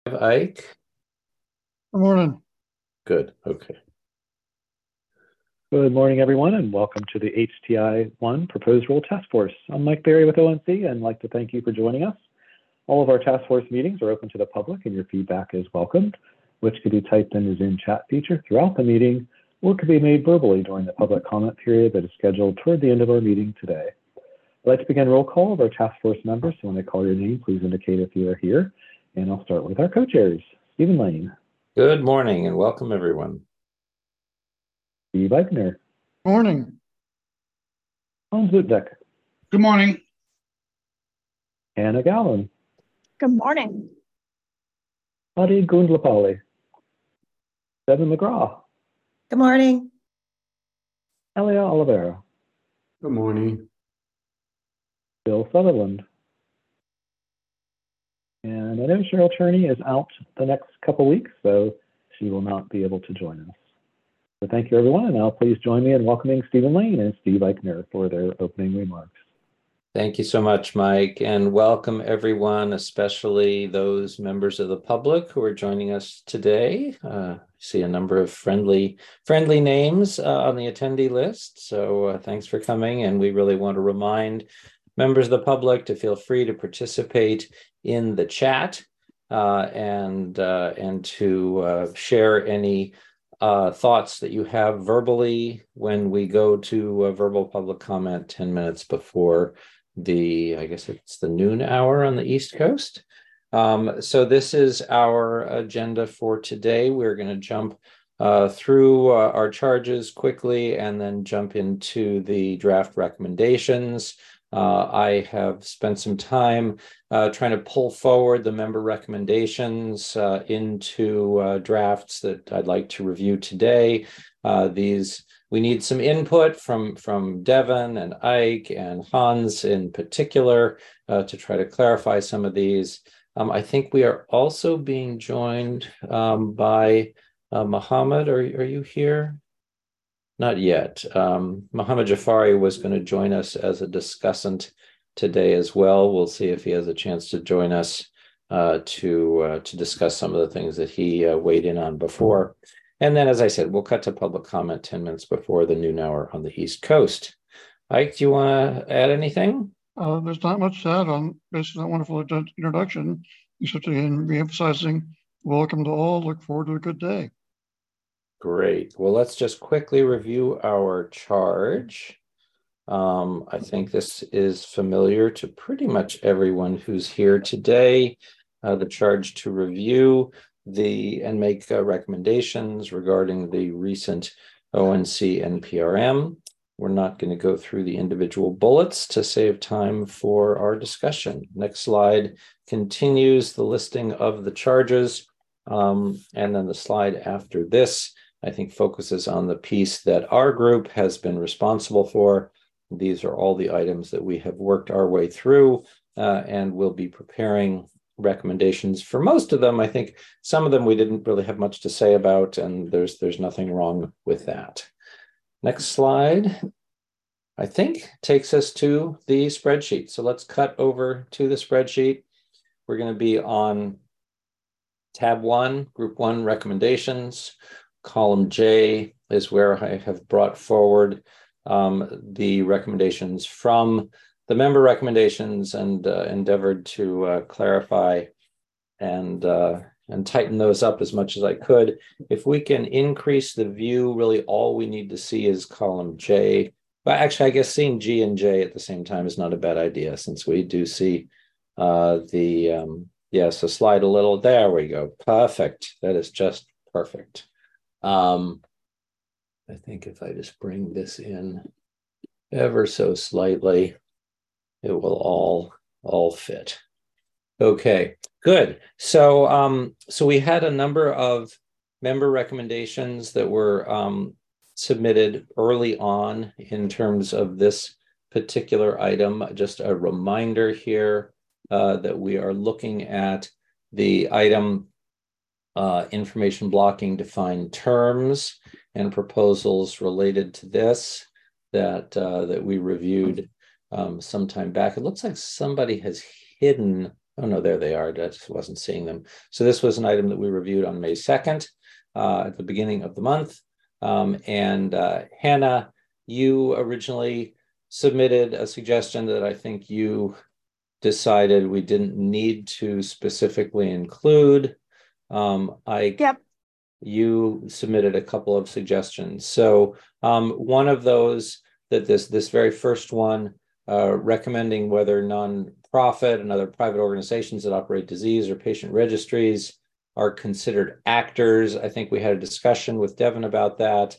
Ike? Good morning. Good. Okay. Good morning, everyone, and welcome to the HTI-1 Proposed Rule Task Force. I'm Mike Berry with ONC, and I'd like to thank you for joining us. All of our task force meetings are open to the public, and your feedback is welcomed, which can be typed in the Zoom chat feature throughout the meeting, or can be made verbally during the public comment period that is scheduled toward the end of our meeting today. I'd like to begin roll call of our task force members, so when I call your name, please indicate if you are here. And I'll start with our co-chairs, Stephen Lane. Good morning and welcome, everyone. Steve Eichner. Morning. Hans Zutdek. Good morning. Anna Gallen. Good morning. Adi Gundlapalli. Devin McGraw. Good morning. Elia Oliveira. Good morning. Bill Sutherland. And I know Cheryl Turney is out the next couple weeks, so she will not be able to join us. So thank you, everyone, and now please join me in welcoming Stephen Lane and Steve Eichner for their opening remarks. Thank you so much, Mike, and welcome everyone, especially those members of the public who are joining us today. I see a number of friendly names on the attendee list, so thanks for coming, and we really want to remind members of the public to feel free to participate in the chat and to share any thoughts that you have verbally when we go to verbal public comment 10 minutes before I guess it's the noon hour on the East Coast. So this is our agenda for today. We're going to jump through our charges quickly and then jump into the draft recommendations. I have spent some time trying to pull forward the member recommendations into drafts that I'd like to review today. We need some input from Devin and Ike and Hans in particular to try to clarify some of these. I think we are also being joined by Mohammed. Are you here? Not yet. Mohammed Jafari was going to join us as a discussant today as well. We'll see if he has a chance to join us to discuss some of the things that he weighed in on before. And then, as I said, we'll cut to public comment 10 minutes before the noon hour on the East Coast. Ike, do you want to add anything? There's not much to add on based on that wonderful introduction, except again, re-emphasizing welcome to all. Look forward to a good day. Great. Well, let's just quickly review our charge. I think this is familiar to pretty much everyone who's here today. The charge to review and make recommendations regarding the recent ONC NPRM. We're not going to go through the individual bullets to save time for our discussion. Next slide continues the listing of the charges. And then the slide after this, I think, focuses on the piece that our group has been responsible for. These are all the items that we have worked our way through and will be preparing recommendations for most of them. I think some of them we didn't really have much to say about, and there's nothing wrong with that. Next slide, I think, takes us to the spreadsheet. So let's cut over to the spreadsheet. We're going to be on tab 1, group 1 recommendations. Column J is where I have brought forward the recommendations from the member recommendations and endeavored to clarify and tighten those up as much as I could. If we can increase the view, really all we need to see is column J. But actually, I guess seeing G and J at the same time is not a bad idea, since we do see so slide a little. There we go. Perfect. That is just perfect. I think if I just bring this in ever so slightly, it will all fit. Okay, good. So we had a number of member recommendations that were submitted early on in terms of this particular item. Just a reminder here that we are looking at the item information blocking defined terms and proposals related to this that we reviewed some time back. It looks like somebody has hidden Oh, no, there they are. I just wasn't seeing them. So this was an item that we reviewed on May 2nd at the beginning of the month. Hannah, you originally submitted a suggestion that I think you decided we didn't need to specifically include. Yep. You submitted a couple of suggestions. So one of those, that this very first one, recommending whether nonprofit and other private organizations that operate disease or patient registries are considered actors. I think we had a discussion with Devin about that.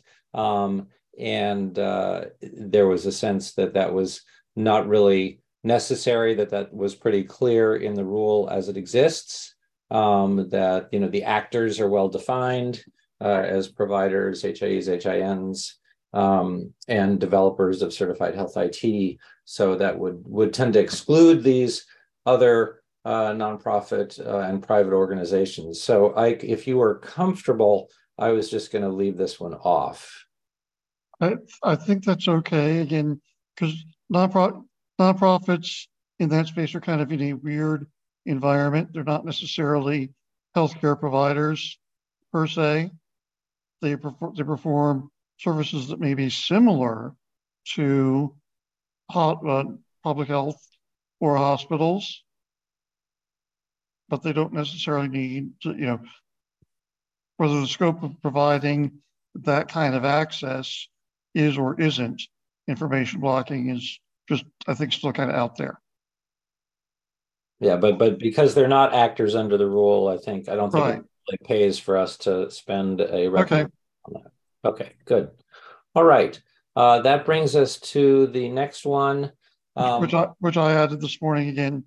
There was a sense that that was not really necessary, that was pretty clear in the rule as it exists, that, the actors are well defined as providers, HIEs, HINs, and developers of certified health IT. So that would tend to exclude these other nonprofit and private organizations. So if you were comfortable, I was just going to leave this one off. I think that's okay, again, because nonprofits in that space are kind of in a weird environment. They're not necessarily healthcare providers per se. They perform services that may be similar to public health or hospitals, but they don't necessarily need to, whether the scope of providing that kind of access is or isn't information blocking is just, I think, still kind of out there. Yeah, but because they're not actors under the rule, I don't think Right. it really pays for us to spend a recommendation on that. Okay, good. All right. That brings us to the next one. Which I added this morning again,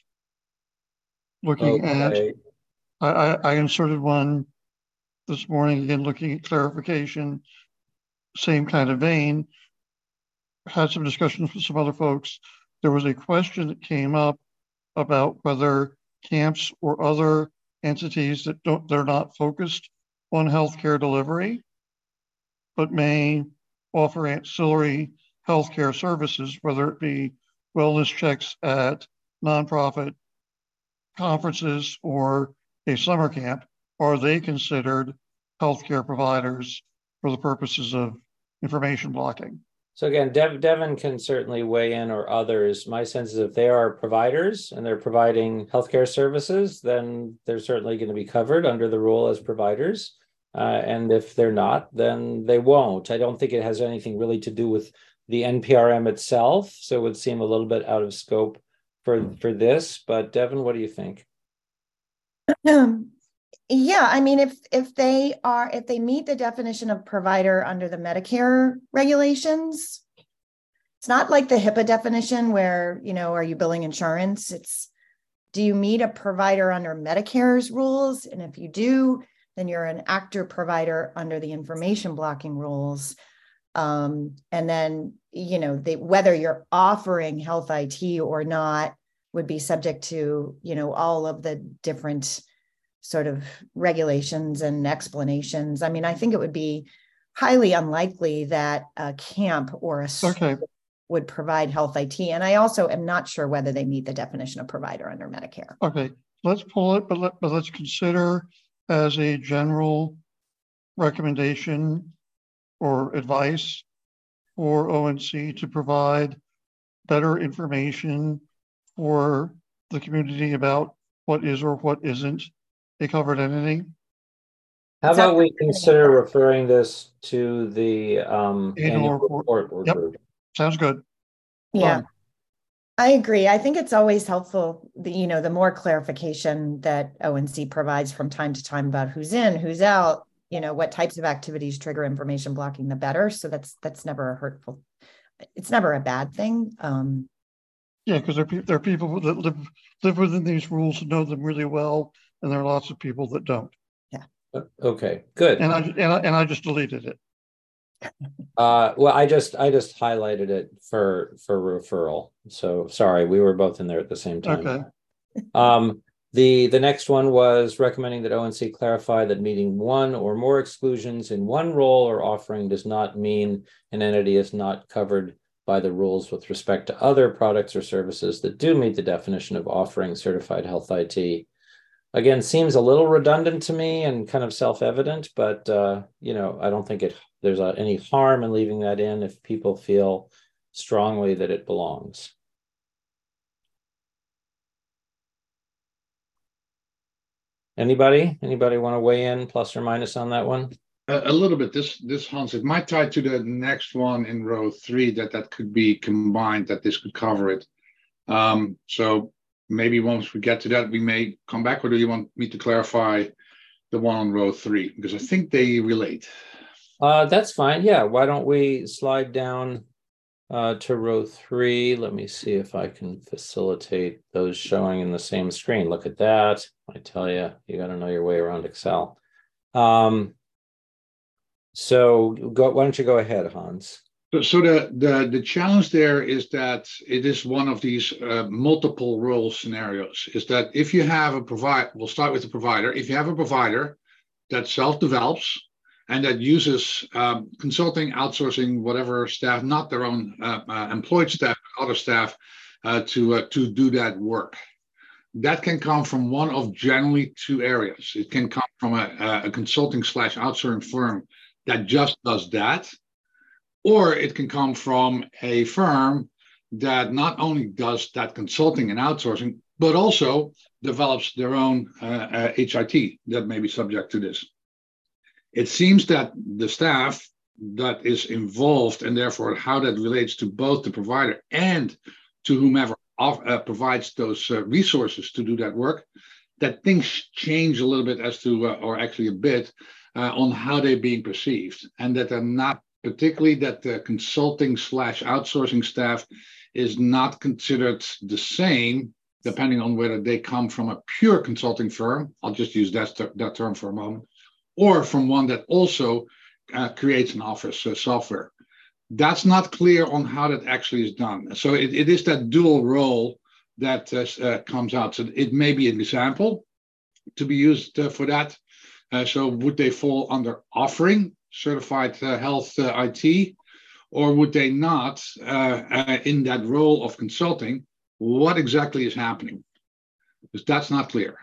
looking okay. at, I inserted one this morning again, looking at clarification, same kind of vein. Had some discussions with some other folks. There was a question that came up about whether camps or other entities they're not focused on healthcare delivery, but may offer ancillary healthcare services, whether it be wellness checks at nonprofit conferences or a summer camp. Are they considered healthcare providers for the purposes of information blocking? So again, Devin can certainly weigh in, or others. My sense is if they are providers and they're providing healthcare services, then they're certainly going to be covered under the rule as providers. And if they're not, then they won't. I don't think it has anything really to do with the NPRM itself. So it would seem a little bit out of scope for this. But Devin, what do you think? Yeah, I mean, if they meet the definition of provider under the Medicare regulations, it's not like the HIPAA definition where, are you billing insurance? It's, do you meet a provider under Medicare's rules? And if you do, then you're an actor provider under the information blocking rules. And then, whether you're offering health IT or not would be subject to, all of the different sort of regulations and explanations. I mean, I think it would be highly unlikely that a camp or a school would provide health IT. And I also am not sure whether they meet the definition of provider under Medicare. Okay, let's pull it, but let's consider as a general recommendation or advice for ONC to provide better information for the community about what is or what isn't a covered entity. How about we consider referring this to the annual report? Yep. Sounds good. Yeah, I agree. I think it's always helpful, the more clarification that ONC provides from time to time about who's in, who's out, what types of activities trigger information blocking, the better. So that's never a hurtful, it's never a bad thing. Yeah, because there are people that live within these rules and know them really well, and there are lots of people that don't. Yeah. Okay, good. And I just deleted it. Well, I just highlighted it for referral. So sorry, we were both in there at the same time. Okay. The next one was recommending that ONC clarify that meeting one or more exclusions in one role or offering does not mean an entity is not covered by the rules with respect to other products or services that do meet the definition of offering certified health IT. Again, seems a little redundant to me and kind of self-evident, but you know, I don't think there's any harm in leaving that in if people feel strongly that it belongs. Anybody want to weigh in, plus or minus, on that one? A little bit. This Hans, it might tie to the next one in row 3 that could be combined, that this could cover it. So maybe once we get to that, we may come back, or do you want me to clarify the one on row 3? Because I think they relate. That's fine. Yeah. Why don't we slide down to row 3? Let me see if I can facilitate those showing in the same screen. Look at that. I tell you, you got to know your way around Excel. So why don't you go ahead, Hans? So the challenge there is that it is one of these multiple role scenarios. Is that if you have a provider, we'll start with the provider. If you have a provider that self-develops and that uses consulting, outsourcing, whatever staff, not their own employed staff, other staff, to do that work, that can come from one of generally 2 areas. It can come from a consulting / outsourcing firm that just does that, or it can come from a firm that not only does that consulting and outsourcing, but also develops their own HIT that may be subject to this. It seems that the staff that is involved, and therefore how that relates to both the provider and to whomever provides those resources to do that work, that things change a little bit as to, or actually a bit, on how they're being perceived, and that they're not, particularly that the consulting / outsourcing staff is not considered the same, depending on whether they come from a pure consulting firm, I'll just use that term for a moment, or from one that also creates an office software. That's not clear on how that actually is done. So it is that dual role that comes out. So it may be an example to be used for that. So would they fall under offering certified health IT, or would they not in that role of consulting? What exactly is happening? Because that's not clear.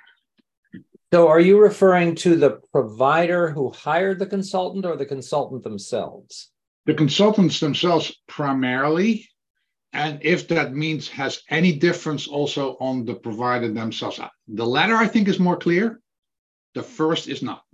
So are you referring to the provider who hired the consultant or the consultant themselves? The consultants themselves primarily, and if that means has any difference also on the provider themselves. The latter, I think, is more clear. The first is not.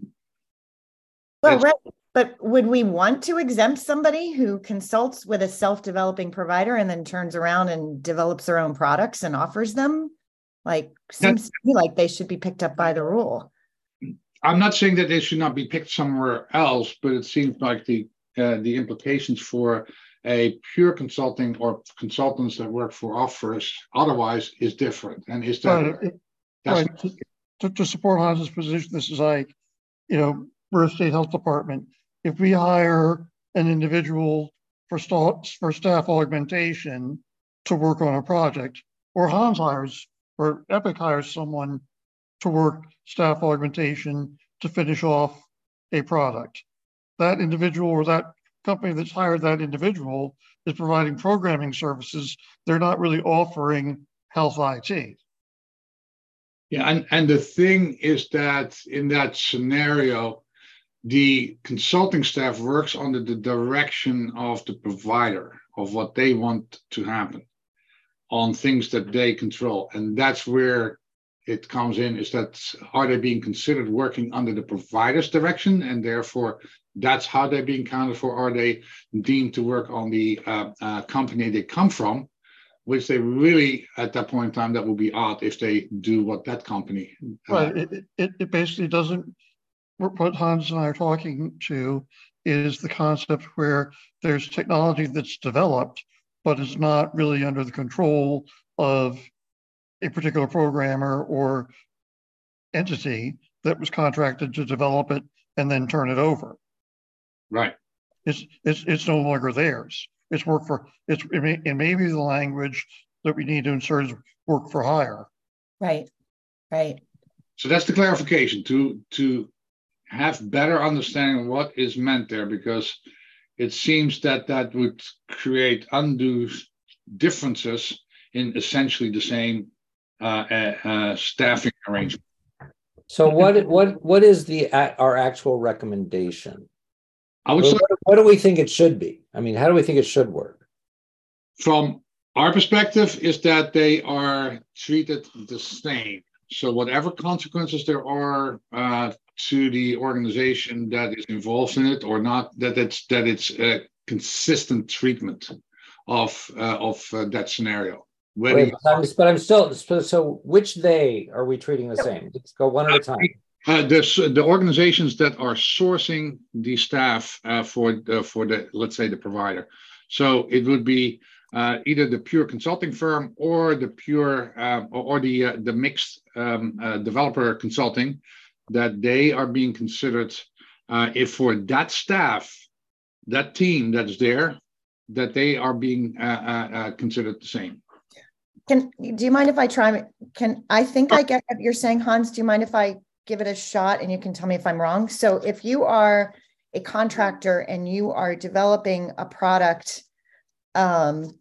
Well, right. But would we want to exempt somebody who consults with a self-developing provider and then turns around and develops their own products and offers them? Like, seems to me like they should be picked up by the rule. I'm not saying that they should not be picked somewhere else, but it seems like the implications for a pure consulting or consultants that work for offers otherwise is different. And is that to support Hans's position, this is like, we're a state health department. If we hire an individual for staff augmentation to work on a project, or Hans hires, or Epic hires someone to work staff augmentation to finish off a product, that individual or that company that's hired that individual is providing programming services. They're not really offering health IT. Yeah, and the thing is that in that scenario, the consulting staff works under the direction of the provider of what they want to happen on things that they control. And that's where it comes in, is that are they being considered working under the provider's direction, and therefore that's how they're being counted for? Are they deemed to work on the company they come from, which they really, at that point in time, that would be odd if they do what that company. Right. It basically doesn't, what Hans and I are talking to is the concept where there's technology that's developed, but it's not really under the control of a particular programmer or entity that was contracted to develop it and then turn it over. Right. It's no longer theirs. It's work for, it may be the language that we need to insert is work for hire. Right. So that's the clarification, to have better understanding of what is meant there, because it seems that that would create undue differences in essentially the same staffing arrangement. So what is our actual recommendation? I would say, what do we think it should be? I mean, how do we think it should work? from our perspective, is that they are treated the same. So whatever consequences there are to the organization that is involved in it or not, that it's a consistent treatment of that scenario. Wait, but I'm still, so which they are we treating the same? Let's go one at a time. The organizations that are sourcing the staff for the let's say the provider. So it would be either the pure consulting firm or the pure or the mixed developer consulting, that they are being considered if for that staff, that team that is there, that they are being considered the same. Do you mind if I try? I think I get what you're saying, Hans. Do you mind if I give it a shot and you can tell me if I'm wrong? So if you are a contractor and you are developing a product for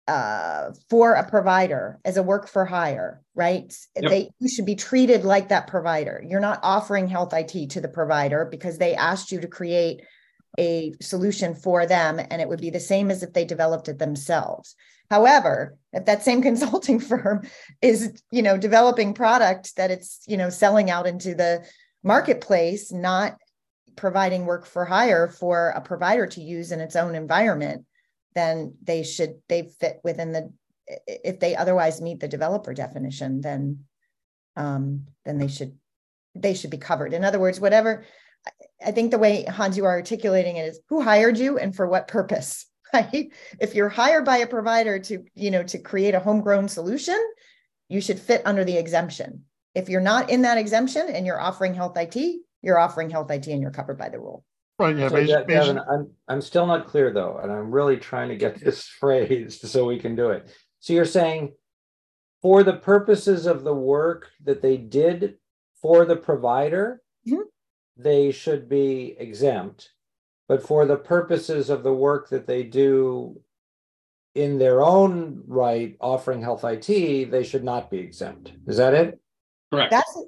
a provider as a work for hire, right? Yep. You should be treated like that provider. You're not offering health IT to the provider because they asked you to create a solution for them, and it would be the same as if they developed it themselves. However, if that same consulting firm is, developing product that it's, selling out into the marketplace, not providing work for hire for a provider to use in its own environment, then they fit within if they otherwise meet the developer definition, then they should be covered. In other words, whatever, I think the way, Hans, you are articulating it is who hired you and for what purpose, right? If you're hired by a provider to create a homegrown solution, you should fit under the exemption. If you're not in that exemption and you're offering health IT, you're offering health IT and you're covered by the rule. Right. Yeah. So Devin, I'm still not clear though, and I'm really trying to get this phrased so we can do it. So you're saying for the purposes of the work that they did for the provider, mm-hmm. they should be exempt, but for the purposes of the work that they do in their own right, offering health IT, they should not be exempt. Is that it? Correct.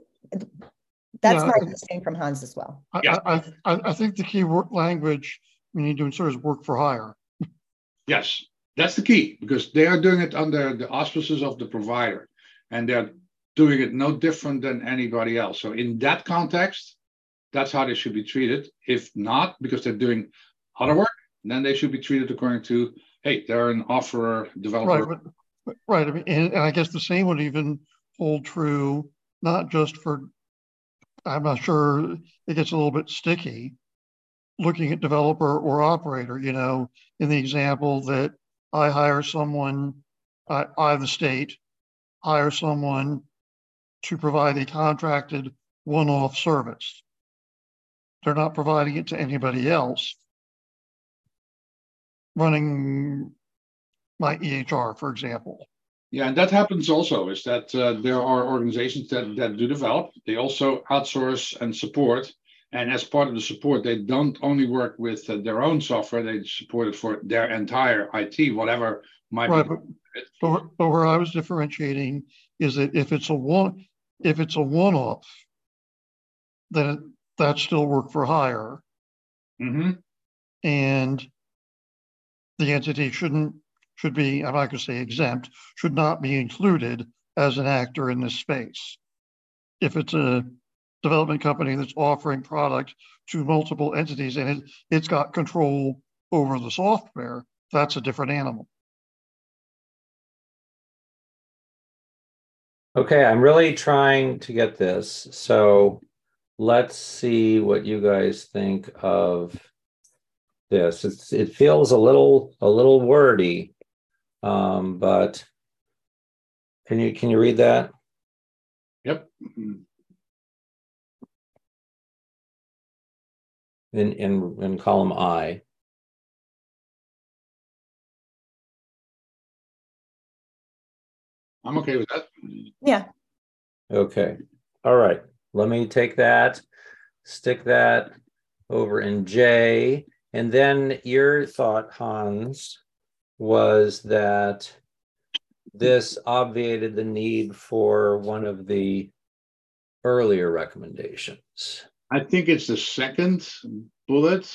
That's my understanding from Hans as well. I think the key language we need to insert is work for hire. Yes, that's the key, because they are doing it under the auspices of the provider, and they're doing it no different than anybody else. So in that context, that's how they should be treated. If not, because they're doing other work, then they should be treated according to, hey, they're an offerer, developer. Right. I mean, and I guess the same would even hold true, not just for, I'm not sure, it gets a little bit sticky, looking at developer or operator, in the example that I hire someone, I, the state, hire someone to provide a contracted one-off service. They're not providing it to anybody else. Running my EHR, for example. Yeah, and that happens also, is that there are organizations that do develop. They also outsource and support. And as part of the support, they don't only work with their own software, they support it for their entire IT, whatever might be. But where I was differentiating is that if it's a one-off, then that's still work for hire. Mm-hmm. And the entity should be, I'm not going to say exempt, should not be included as an actor in this space. If it's a development company that's offering product to multiple entities and it's got control over the software, that's a different animal. Okay, I'm really trying to get this. So let's see what you guys think of this. It feels a little wordy, but can you read that? Yep. In column I. I'm okay with that. Yeah. Okay. All right. Let me take that, stick that over in J. And then your thought, Hans, was that this obviated the need for one of the earlier recommendations. I think it's the second bullet.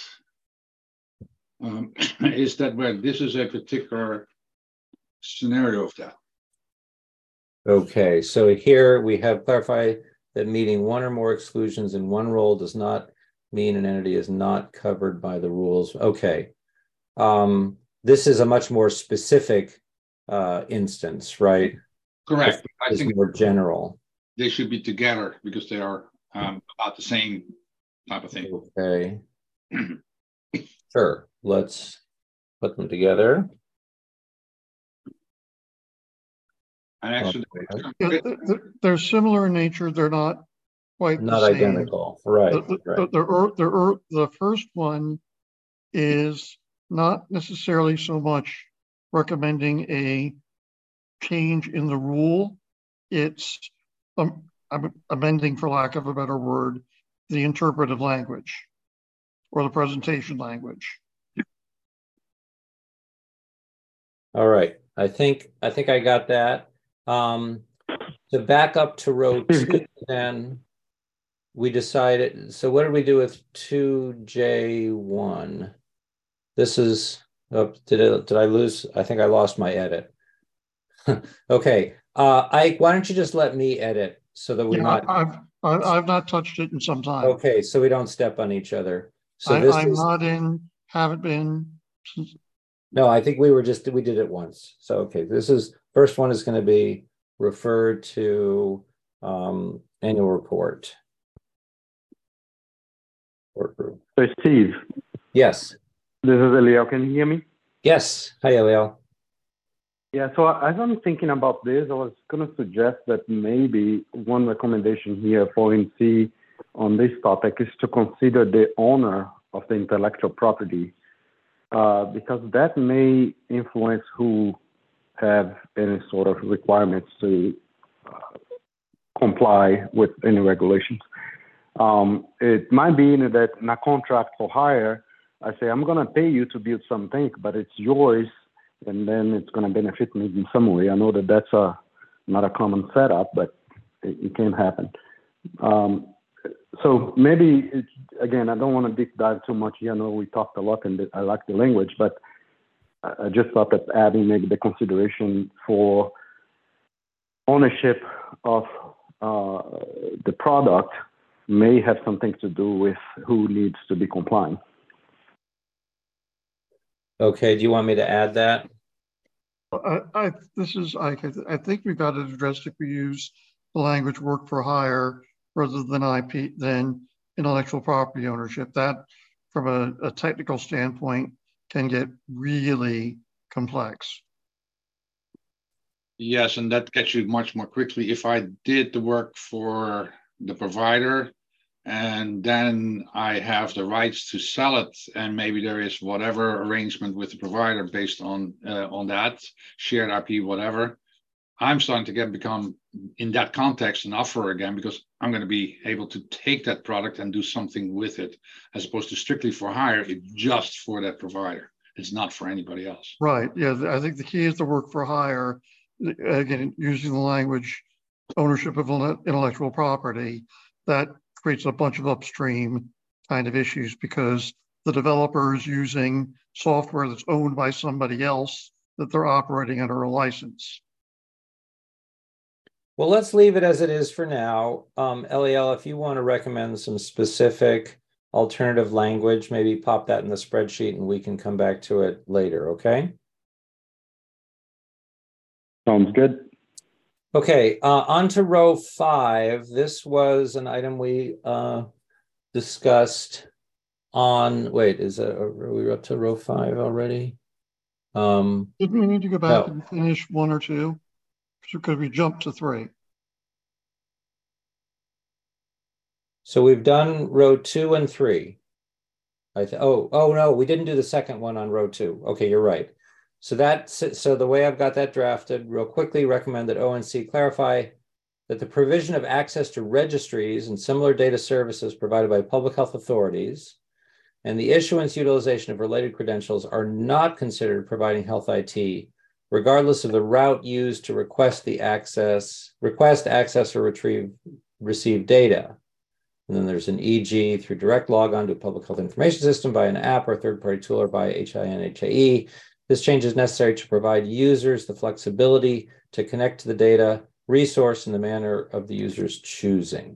Is that where this is a particular scenario of that? Okay, so here we have clarified that meeting one or more exclusions in one role does not mean an entity is not covered by the rules. Okay. This is a much more specific instance, right? Correct. I think more general. They should be together because they are about the same type of thing. Okay. Sure. Let's put them together. And actually, they're similar in nature. They're not quite not the same. Identical, right? The first one is not necessarily so much recommending a change in the rule. It's I'm amending, for lack of a better word, the interpretive language or the presentation language. All right. I think I got that. To back up to row 2, then we decided. So what did we do with 2J1? This is. Oh, did I lose? I think I lost my edit. Okay. Ike, why don't you just let me edit so that we're not. I've not touched it in some time. Okay, so we don't step on each other. So haven't been since. No, I think we did it once. So okay, first one is going to be referred to annual report. So Steve. Yes. This is Eliel. Can you hear me? Yes. Hi, Eliel. Yeah, so as I'm thinking about this, I was going to suggest that maybe one recommendation here for ONC on this topic is to consider the owner of the intellectual property, because that may influence who have any sort of requirements to comply with any regulations. It might be that in a contract for hire, I say, I'm going to pay you to build something, but it's yours, and then it's going to benefit me in some way. I know that that's not a common setup, but it can happen. So maybe, again, I don't want to deep dive too much here. I know we talked a lot, and I like the language, but I just thought that adding maybe the consideration for ownership of the product may have something to do with who needs to be complying. Okay, do you want me to add that? I think we've got it addressed if we use the language work for hire rather than IP, than intellectual property ownership. That, from a technical standpoint, can get really complex. Yes, and that gets you much more quickly. If I did the work for the provider, and then I have the rights to sell it, and maybe there is whatever arrangement with the provider based on that shared IP, whatever, I'm starting to become in that context an offerer again, because I'm going to be able to take that product and do something with it, as opposed to strictly for hire. It's just for that provider. It's not for anybody else. Right. Yeah, I think the key is the work for hire. Again, using the language ownership of intellectual property, that creates a bunch of upstream kind of issues, because the developer is using software that's owned by somebody else that they're operating under a license. Well, let's leave it as it is for now. Eliel, if you want to recommend some specific alternative language, maybe pop that in the spreadsheet and we can come back to it later, okay? Sounds good. Okay, on to row 5. This was an item we discussed on, are we up to row 5 already? Didn't we need to go back and finish 1 or 2? Because we jumped to 3. So we've done row 2 and 3. Oh no, we didn't do the second one on row 2. Okay, you're right. So the way I've got that drafted, real quickly, recommend that ONC clarify that the provision of access to registries and similar data services provided by public health authorities and the issuance, utilization of related credentials are not considered providing health IT, regardless of the route used to request access, or receive data. And then there's an e.g. through direct logon to a public health information system by an app or third-party tool or by HIN/HIE. This change is necessary to provide users the flexibility to connect to the data resource in the manner of the user's choosing.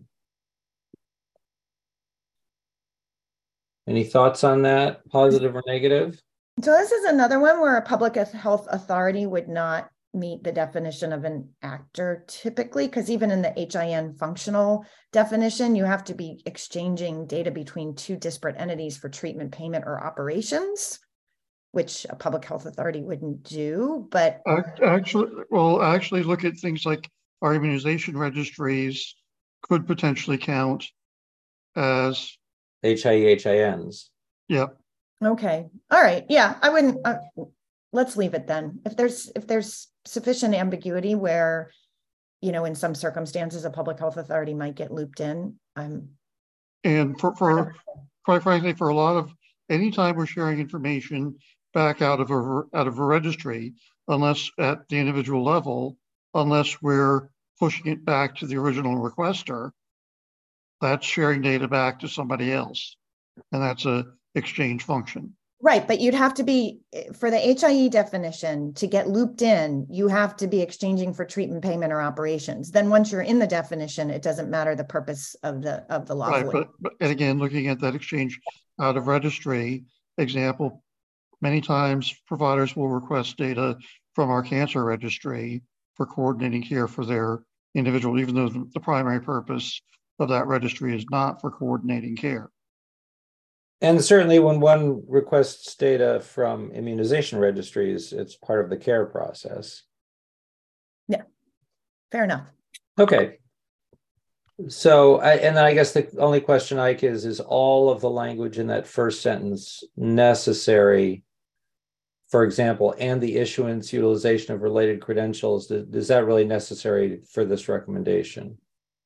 Any thoughts on that, positive or negative? So this is another one where a public health authority would not meet the definition of an actor typically, because even in the HIN functional definition, you have to be exchanging data between two disparate entities for treatment, payment, or operations, which a public health authority wouldn't do. But actually look at things like our immunization registries could potentially count as HIE/HINs. Yep. Okay. All right. Yeah, I wouldn't. Let's leave it then. If there's sufficient ambiguity where, in some circumstances, a public health authority might get looped in. And for quite frankly, for a lot of anytime we're sharing information back out of a registry, unless at the individual level, unless we're pushing it back to the original requester, that's sharing data back to somebody else, and that's a exchange function. Right, but you'd have to be, for the HIE definition, to get looped in, you have to be exchanging for treatment, payment, or operations. Then once you're in the definition, it doesn't matter the purpose of the lawful. Right, but and again, looking at that exchange out of registry example, many times providers will request data from our cancer registry for coordinating care for their individual, even though the primary purpose of that registry is not for coordinating care. And certainly when one requests data from immunization registries, it's part of the care process. Yeah, fair enough. Okay. So, and I guess the only question, Ike, is all of the language in that first sentence necessary? For example, and the issuance, utilization of related credentials, is that really necessary for this recommendation?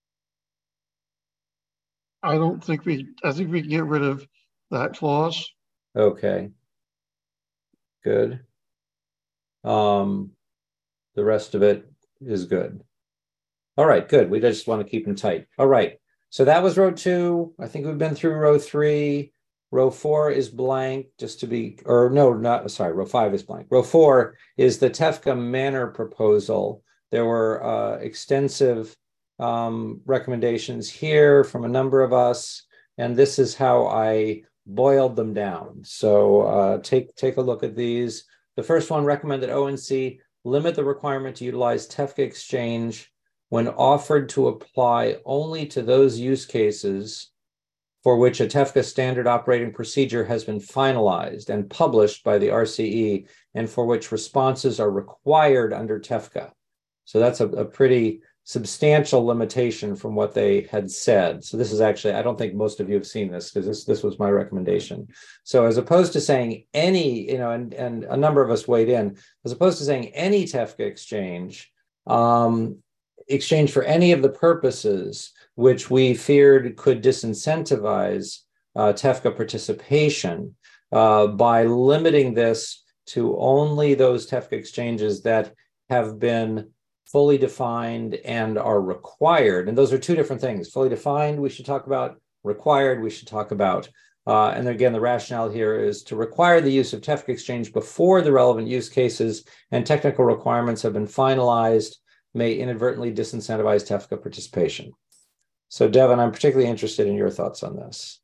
I think we can get rid of that clause. Okay. Good. The rest of it is good. All right, good. We just want to keep them tight. All right. So that was row 2. I think we've been through row 3. Row 4 is blank, just to be, or no, not, sorry, row 5 is blank. Row 4 is the TEFCA manner proposal. There were extensive recommendations here from a number of us, and this is how I boiled them down. So take a look at these. The first one recommended ONC limit the requirement to utilize TEFCA exchange when offered to apply only to those use cases for which a TEFCA standard operating procedure has been finalized and published by the RCE and for which responses are required under TEFCA. So that's a pretty substantial limitation from what they had said. So this is actually, I don't think most of you have seen this because this was my recommendation. So as opposed to saying any, and a number of us weighed in, as opposed to saying any TEFCA exchange, exchange for any of the purposes which we feared could disincentivize TEFCA participation by limiting this to only those TEFCA exchanges that have been fully defined and are required. And those are two different things. Fully defined, we should talk about. Required, we should talk about. And again, the rationale here is to require the use of TEFCA exchange before the relevant use cases and technical requirements have been finalized may inadvertently disincentivize TEFCA participation. So Devin, I'm particularly interested in your thoughts on this.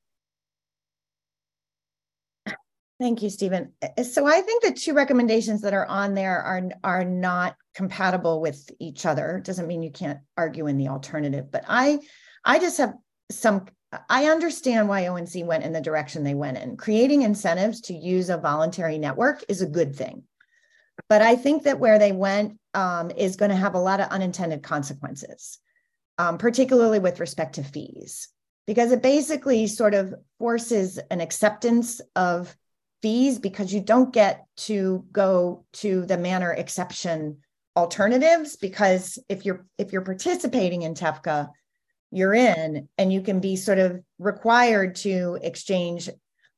Thank you, Stephen. So I think the two recommendations that are on there are not compatible with each other. Doesn't mean you can't argue in the alternative, but I just have I understand why ONC went in the direction they went in. Creating incentives to use a voluntary network is a good thing. But I think that where they went is going to have a lot of unintended consequences, particularly with respect to fees, because it basically sort of forces an acceptance of fees because you don't get to go to the manner exception alternatives, because if you're participating in TEFCA, you're in, and you can be sort of required to exchange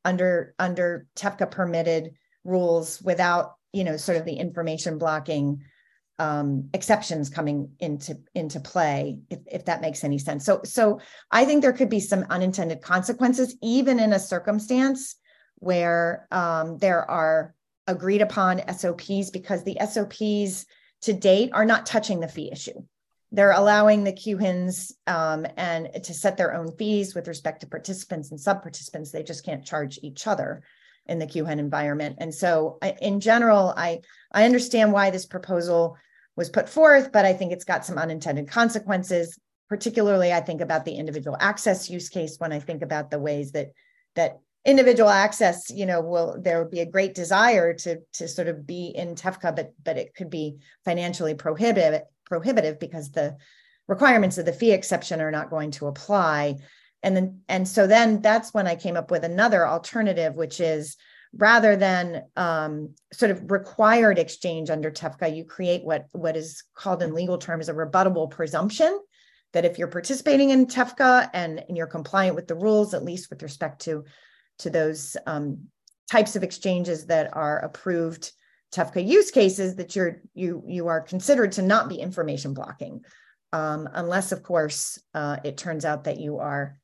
under TEFCA permitted rules without, sort of the information blocking exceptions coming into play, if that makes any sense. So I think there could be some unintended consequences, even in a circumstance where there are agreed upon SOPs, because the SOPs to date are not touching the fee issue. They're allowing the QHINs and to set their own fees with respect to participants and sub-participants. They just can't charge each other in the QHIN environment. And so in general, I understand why this proposal was put forth, but I think it's got some unintended consequences. Particularly, I think about the individual access use case when I think about the ways that individual access, there would be a great desire to sort of be in TEFCA, but it could be financially prohibitive because the requirements of the fee exception are not going to apply. And so then that's when I came up with another alternative, which is rather than sort of required exchange under TEFCA, you create what is called in legal terms a rebuttable presumption that if you're participating in TEFCA and you're compliant with the rules, at least with respect to those types of exchanges that are approved TEFCA use cases, that you are considered to not be information blocking, unless of course it turns out that you are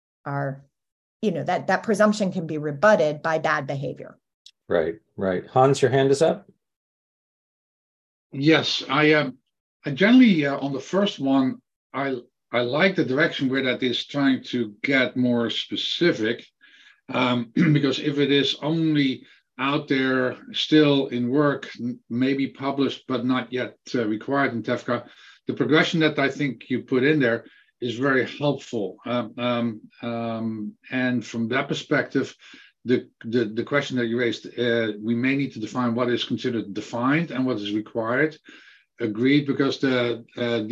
that presumption can be rebutted by bad behavior. Right. Hans, your hand is up. Yes, I generally on the first one, I like the direction where that is trying to get more specific, because if it is only out there still in work, maybe published but not yet required in TEFCA, the progression that I think you put in there is very helpful. And from that perspective, the question that you raised, we may need to define what is considered defined and what is required. Agreed, because the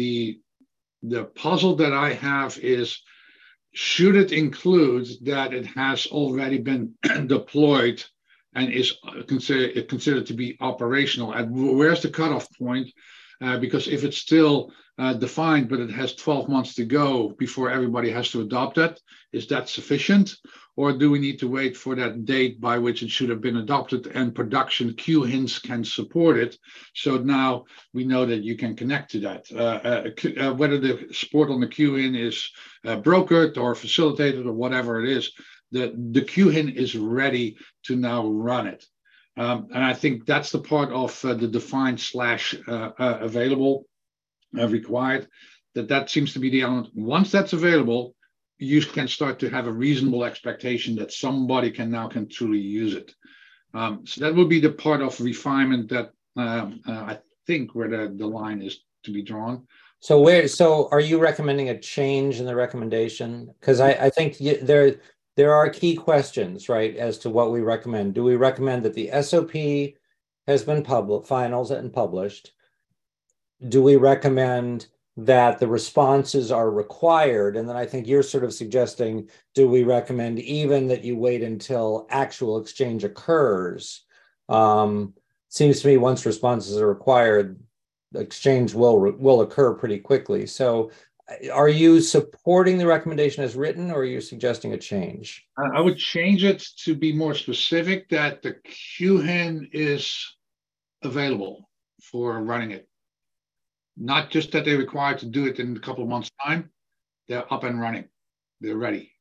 puzzle that I have is, should it include that it has already been deployed and is considered to be operational? And where's the cutoff point? Because if it's still defined, but it has 12 months to go before everybody has to adopt it, is that sufficient? Or do we need to wait for that date by which it should have been adopted and production QHINs can support it? So now we know that you can connect to that. Whether the support on the QHIN is brokered or facilitated or whatever it is, the QHIN is ready to now run it. And I think that's the part of the defined / available required, that seems to be the element. Once that's available, you can start to have a reasonable expectation that somebody can truly use it. So that would be the part of refinement that I think where the line is to be drawn. So are you recommending a change in the recommendation? Because I think there are key questions, right, as to what we recommend. Do we recommend that the SOP has been finalized and published? Do we recommend that the responses are required? And then I think you're sort of suggesting, do we recommend even that you wait until actual exchange occurs? Seems to me once responses are required, exchange will occur pretty quickly. So are you supporting the recommendation as written, or are you suggesting a change? I would change it to be more specific, that the QHIN is available for running it. Not just that they're required to do it in a couple of months' time. They're up and running. They're ready.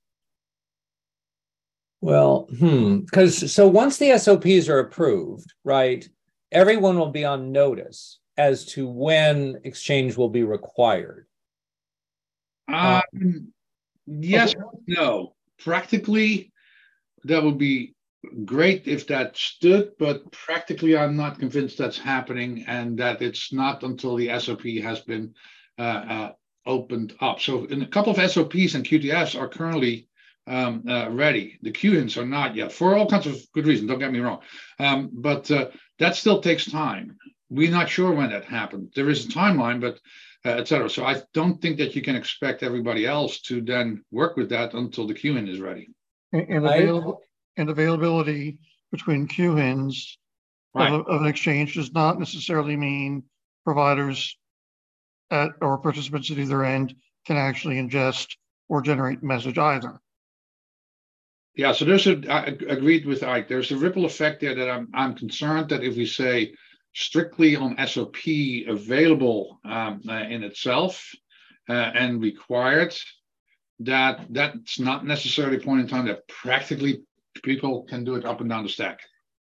Well, because so once the SOPs are approved, right, everyone will be on notice as to when exchange will be required. Yes, no. Practically, that would be great if that stood, but practically, I'm not convinced that's happening, and that it's not until the SOP has been opened up. So, in a couple of SOPs and QTFs are currently ready. The QHINs are not yet, for all kinds of good reasons. Don't get me wrong, but that still takes time. We're not sure when that happened. There is a timeline, but etc. So I don't think that you can expect everybody else to then work with that until the QHIN is ready. And availability between QHINs of an exchange does not necessarily mean providers or participants at either end can actually ingest or generate message either. Yeah, so I agreed with Ike. There's a ripple effect there that I'm concerned that if we say strictly on SOP available in itself and required, that's not necessarily a point in time that practically people can do it up and down the stack.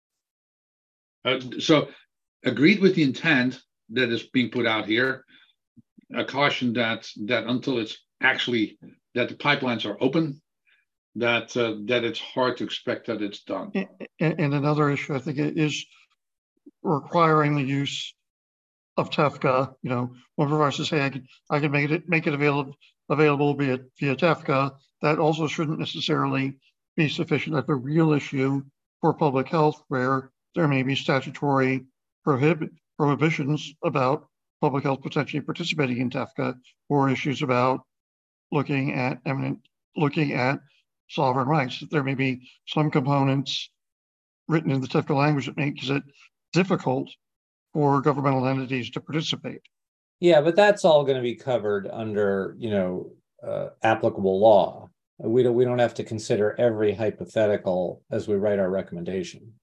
So agreed with the intent that is being put out here. A caution that until it's actually that the pipelines are open, that it's hard to expect that it's done. And another issue, I think, is requiring the use of TEFCA. You know, one provider says, "Hey, I can make it available via TEFCA." That also shouldn't necessarily be sufficient. That's a real issue for public health, where there may be statutory prohibitions about public health potentially participating in TEFCA, or issues about looking at sovereign rights. There may be some components written in the TEFCA language that makes it difficult for governmental entities to participate. Yeah, but that's all going to be covered under, applicable law. We don't have to consider every hypothetical as we write our recommendation.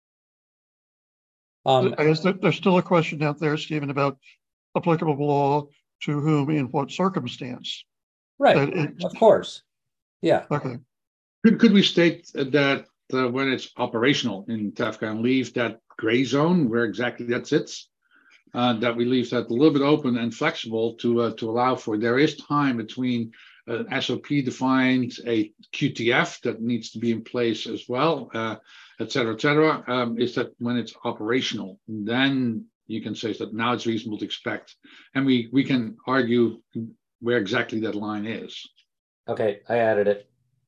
I guess there's still a question out there, Stephen, about applicable law to whom in what circumstance. Right, of course. Yeah. Okay. Could we state that when it's operational in TEFCA and leave that gray zone where exactly that sits, that we leave that a little bit open and flexible to allow for, there is time between SOP defines a QTF that needs to be in place as well, et cetera, is that when it's operational, then you can say that now it's reasonable to expect. And we can argue where exactly that line is. Okay, I added it.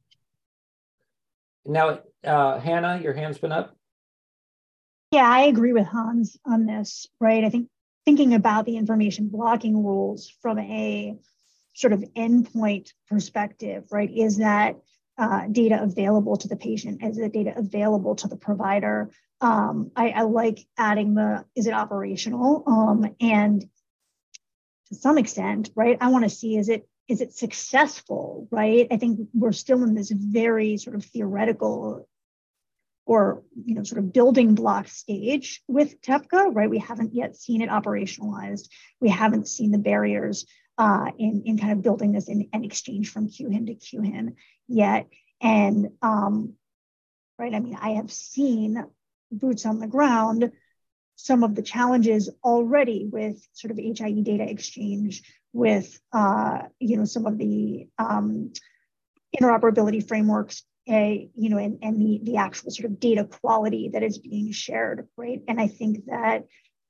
Now, Hannah, your hand's been up. Yeah, I agree with Hans on this, right? I think thinking about the information blocking rules from a sort of endpoint perspective, right? Is that data available to the patient? Is the data available to the provider? I like adding is it operational? And to some extent, right, I want to see, is it successful, right? I think we're still in this very sort of theoretical or, sort of building block stage with TEFCA, right? We haven't yet seen it operationalized. We haven't seen the barriers in kind of building this in exchange from QHIN to QHIN yet. And, right, I mean, I have seen boots on the ground, some of the challenges already with sort of HIE data exchange, with, some of the interoperability frameworks, and the actual sort of data quality that is being shared, right? And I think that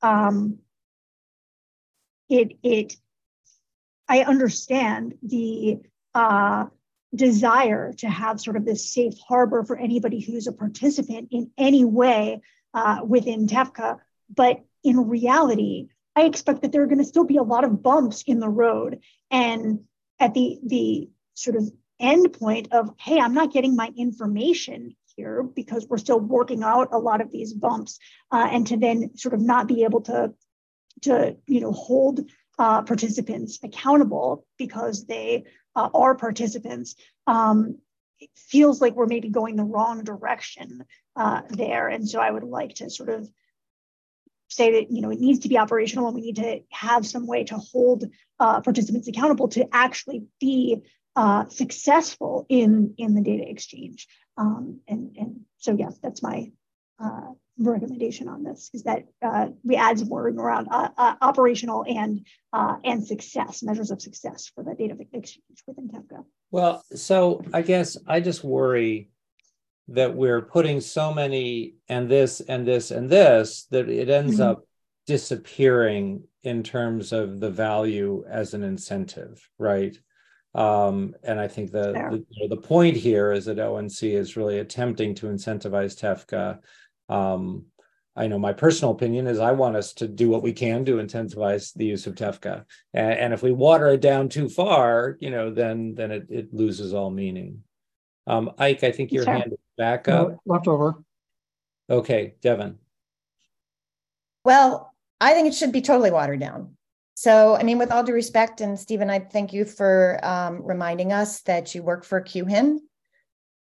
I understand the desire to have sort of this safe harbor for anybody who's a participant in any way within TEFCA, but in reality, I expect that there are going to still be a lot of bumps in the road. And at the sort of end point of, hey, I'm not getting my information here because we're still working out a lot of these bumps, and to then sort of not be able to hold participants accountable because they are participants, it feels like we're maybe going the wrong direction there. And so I would like to sort of say that, it needs to be operational, and we need to have some way to hold participants accountable to actually be successful in the data exchange. And so, yes, that's my recommendation on this, is that we add some wording around operational and success, measures of success for the data exchange within TEFCA. Well, so I guess I just worry that we're putting so many and this and this and this that it ends up disappearing in terms of the value as an incentive, right? And I think the point here is that ONC is really attempting to incentivize TEFCA. I know my personal opinion is I want us to do what we can to incentivize the use of TEFCA. And if we water it down too far, then it loses all meaning. Ike, I think your hand is back up. Left over. Okay, Devin. Well, I think it should be totally watered down. So, I mean, with all due respect, and Stephen, I thank you for reminding us that you work for QHIN.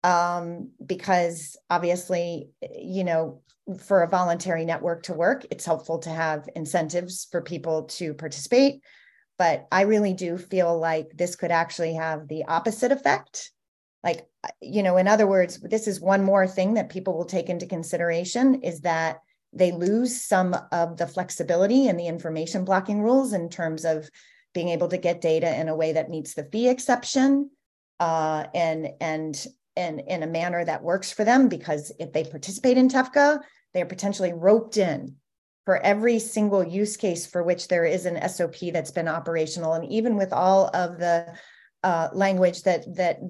because obviously, for a voluntary network to work, it's helpful to have incentives for people to participate. But I really do feel like this could actually have the opposite effect. Like, in other words, this is one more thing that people will take into consideration, is that they lose some of the flexibility in the information blocking rules in terms of being able to get data in a way that meets the fee exception, and in a manner that works for them. Because if they participate in TEFCA, they are potentially roped in for every single use case for which there is an SOP that's been operational. And even with all of the language that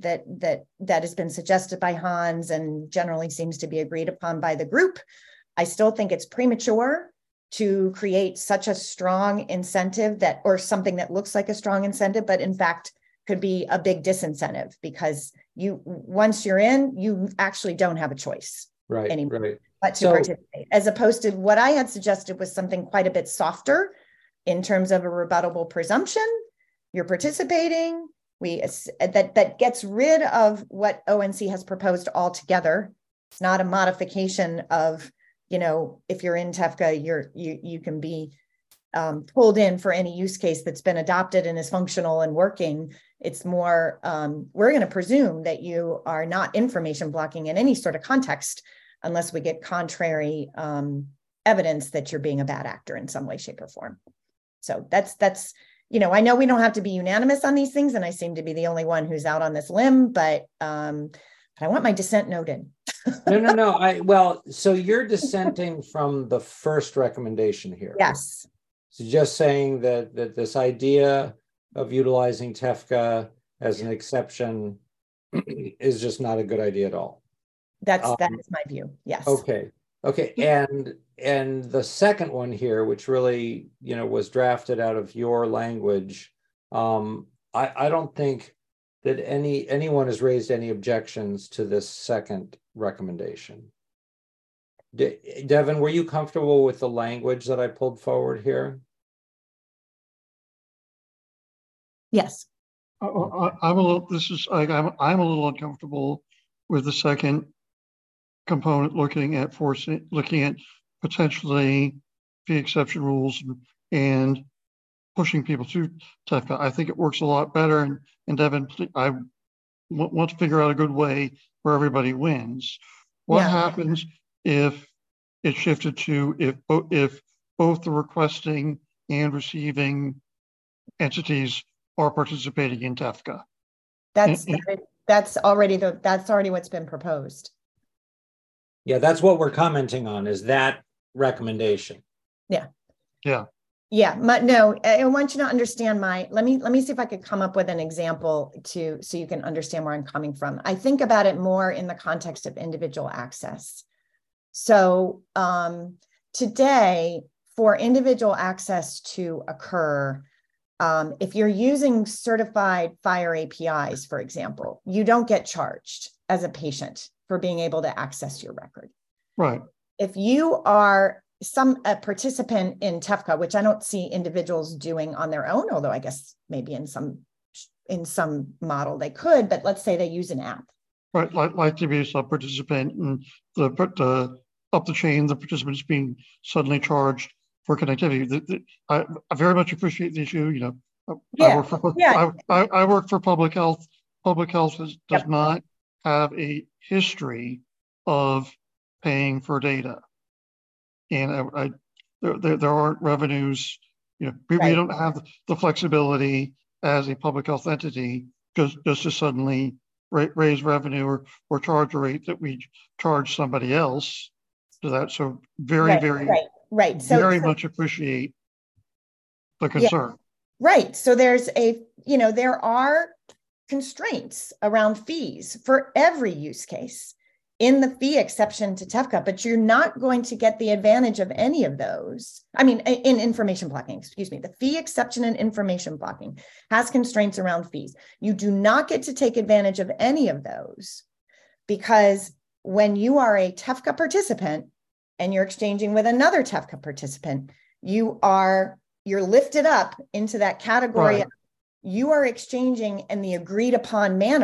has been suggested by Hans and generally seems to be agreed upon by the group, I still think it's premature to create such a strong incentive or something that looks like a strong incentive, but in fact could be a big disincentive, because once you're in, you actually don't have a choice anymore but to participate, as opposed to what I had suggested was something quite a bit softer in terms of a rebuttable presumption. You're participating. That gets rid of what ONC has proposed altogether. It's not a modification of, if you're in TEFCA, you can be pulled in for any use case that's been adopted and is functional and working. It's more, we're going to presume that you are not information blocking in any sort of context unless we get contrary evidence that you're being a bad actor in some way, shape, or form. So that's I know we don't have to be unanimous on these things, and I seem to be the only one who's out on this limb, but I want my dissent noted. No. So you're dissenting from the first recommendation here. Yes. So just saying that this idea of utilizing TEFCA as an exception is just not a good idea at all. That is my view. Yes. Okay. And the second one here, which really, was drafted out of your language, I don't think that anyone has raised any objections to this second recommendation. Devin, were you comfortable with the language that I pulled forward here? Yes. I'm a little uncomfortable with the second component, looking at potentially fee exception rules and pushing people to TEFCA. I think it works a lot better. And Devin, I want to figure out a good way where everybody wins. What happens if it shifted to if both the requesting and receiving entities are participating in TEFCA? That's already what's been proposed. Yeah, that's what we're commenting on, is that recommendation. Yeah. No, I want you to understand let me see if I could come up with an example so you can understand where I'm coming from. I think about it more in the context of individual access. So today, for individual access to occur, if you're using certified FHIR APIs, for example, you don't get charged as a patient for being able to access your record. Right. If you are a participant in TEFCA, which I don't see individuals doing on their own, although I guess maybe in some model they could, but let's say they use an app. Right, like to be a sub-participant, and up the chain, the participants being suddenly charged for connectivity. I very much appreciate the issue. I work for public health. Public health does not have a history of paying for data, and there aren't revenues. We don't have the flexibility as a public health entity just to suddenly raise revenue or charge a rate that we charge somebody else to that. So very much appreciate the concern. Yeah. Right. So there are constraints around fees for every use case in the fee exception to TEFCA, but you're not going to get the advantage of any of those. I mean, in information blocking, the fee exception in information blocking has constraints around fees. You do not get to take advantage of any of those, because when you are a TEFCA participant and you're exchanging with another TEFCA participant, you're lifted up into that category. Right. You are exchanging in the agreed upon manner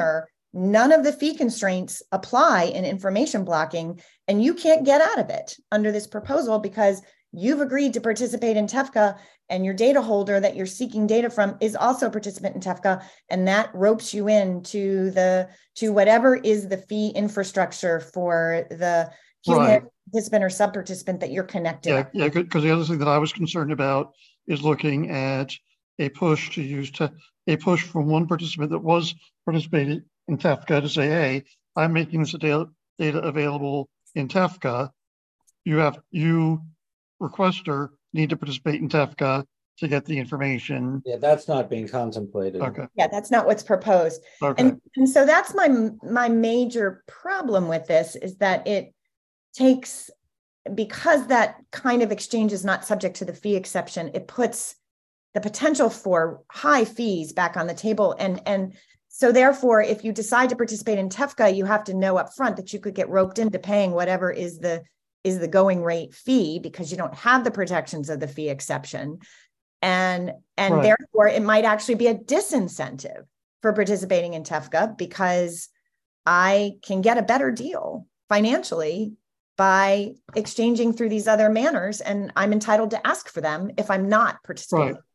none of the fee constraints apply in information blocking, and you can't get out of it under this proposal because you've agreed to participate in TEFCA, and your data holder that you're seeking data from is also a participant in TEFCA, and that ropes you into whatever is the fee infrastructure for the human participant or sub-participant that you're connected. Yeah, because the other thing that I was concerned about is looking at a push to use a push from one participant that was participating in TEFCA to say, hey, I'm making this data available in TEFCA. You requester need to participate in TEFCA to get the information. Yeah, that's not being contemplated. Okay. Yeah, that's not what's proposed. Okay. And so that's my major problem with this, is that it takes, because that kind of exchange is not subject to the fee exception, it puts the potential for high fees back on the table. And so therefore, if you decide to participate in TEFCA, you have to know up front that you could get roped into paying whatever is the going rate fee, because you don't have the protections of the fee exception. And therefore, it might actually be a disincentive for participating in TEFCA, because I can get a better deal financially by exchanging through these other manners, and I'm entitled to ask for them if I'm not participating. Right.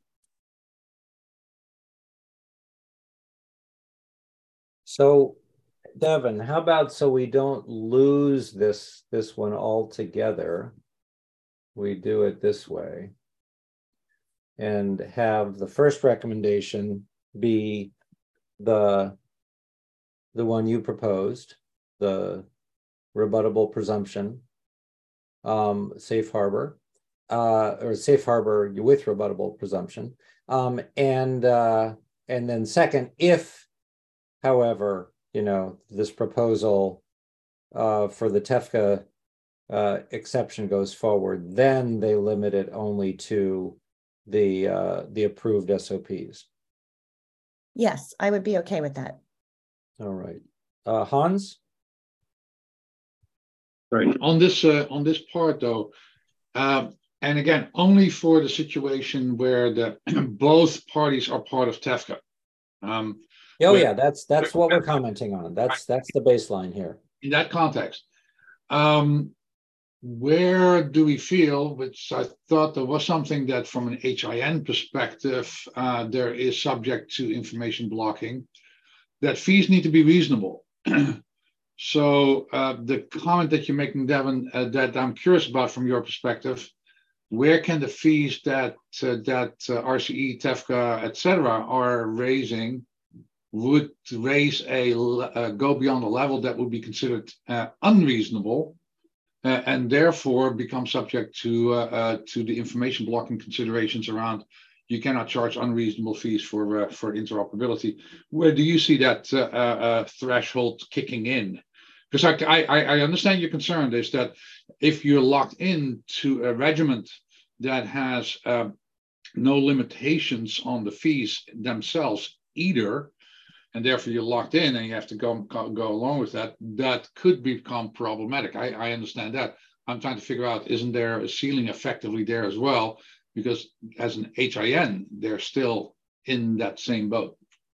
So, Devin, how about, so we don't lose this one altogether, we do it this way and have the first recommendation be the one you proposed, the rebuttable presumption, safe harbor, or safe harbor with rebuttable presumption, and then second, if, however, this proposal for the TEFCA exception goes forward, then they limit it only to the approved SOPs. Yes, I would be okay with that. All right, Hans. Right. On this part though, and again, only for the situation where both parties are part of TEFCA. Yeah, that's what we're commenting on. That's the baseline here. In that context, where do we feel, which I thought there was something that from an HIN perspective, there is subject to information blocking, that fees need to be reasonable. So the comment that you're making, Devin, that I'm curious about from your perspective, where can the fees that RCE, TEFCA, et cetera, are raising would raise go beyond a level that would be considered unreasonable, and therefore become subject to the information blocking considerations around you cannot charge unreasonable fees for interoperability. Where do you see that threshold kicking in? Because I understand your concern is that if you're locked into a regiment that has no limitations on the fees themselves either, and therefore you're locked in and you have to go along with that, that could become problematic. I understand that. I'm trying to figure out, isn't there a ceiling effectively there as well? Because as an HIN, they're still in that same boat.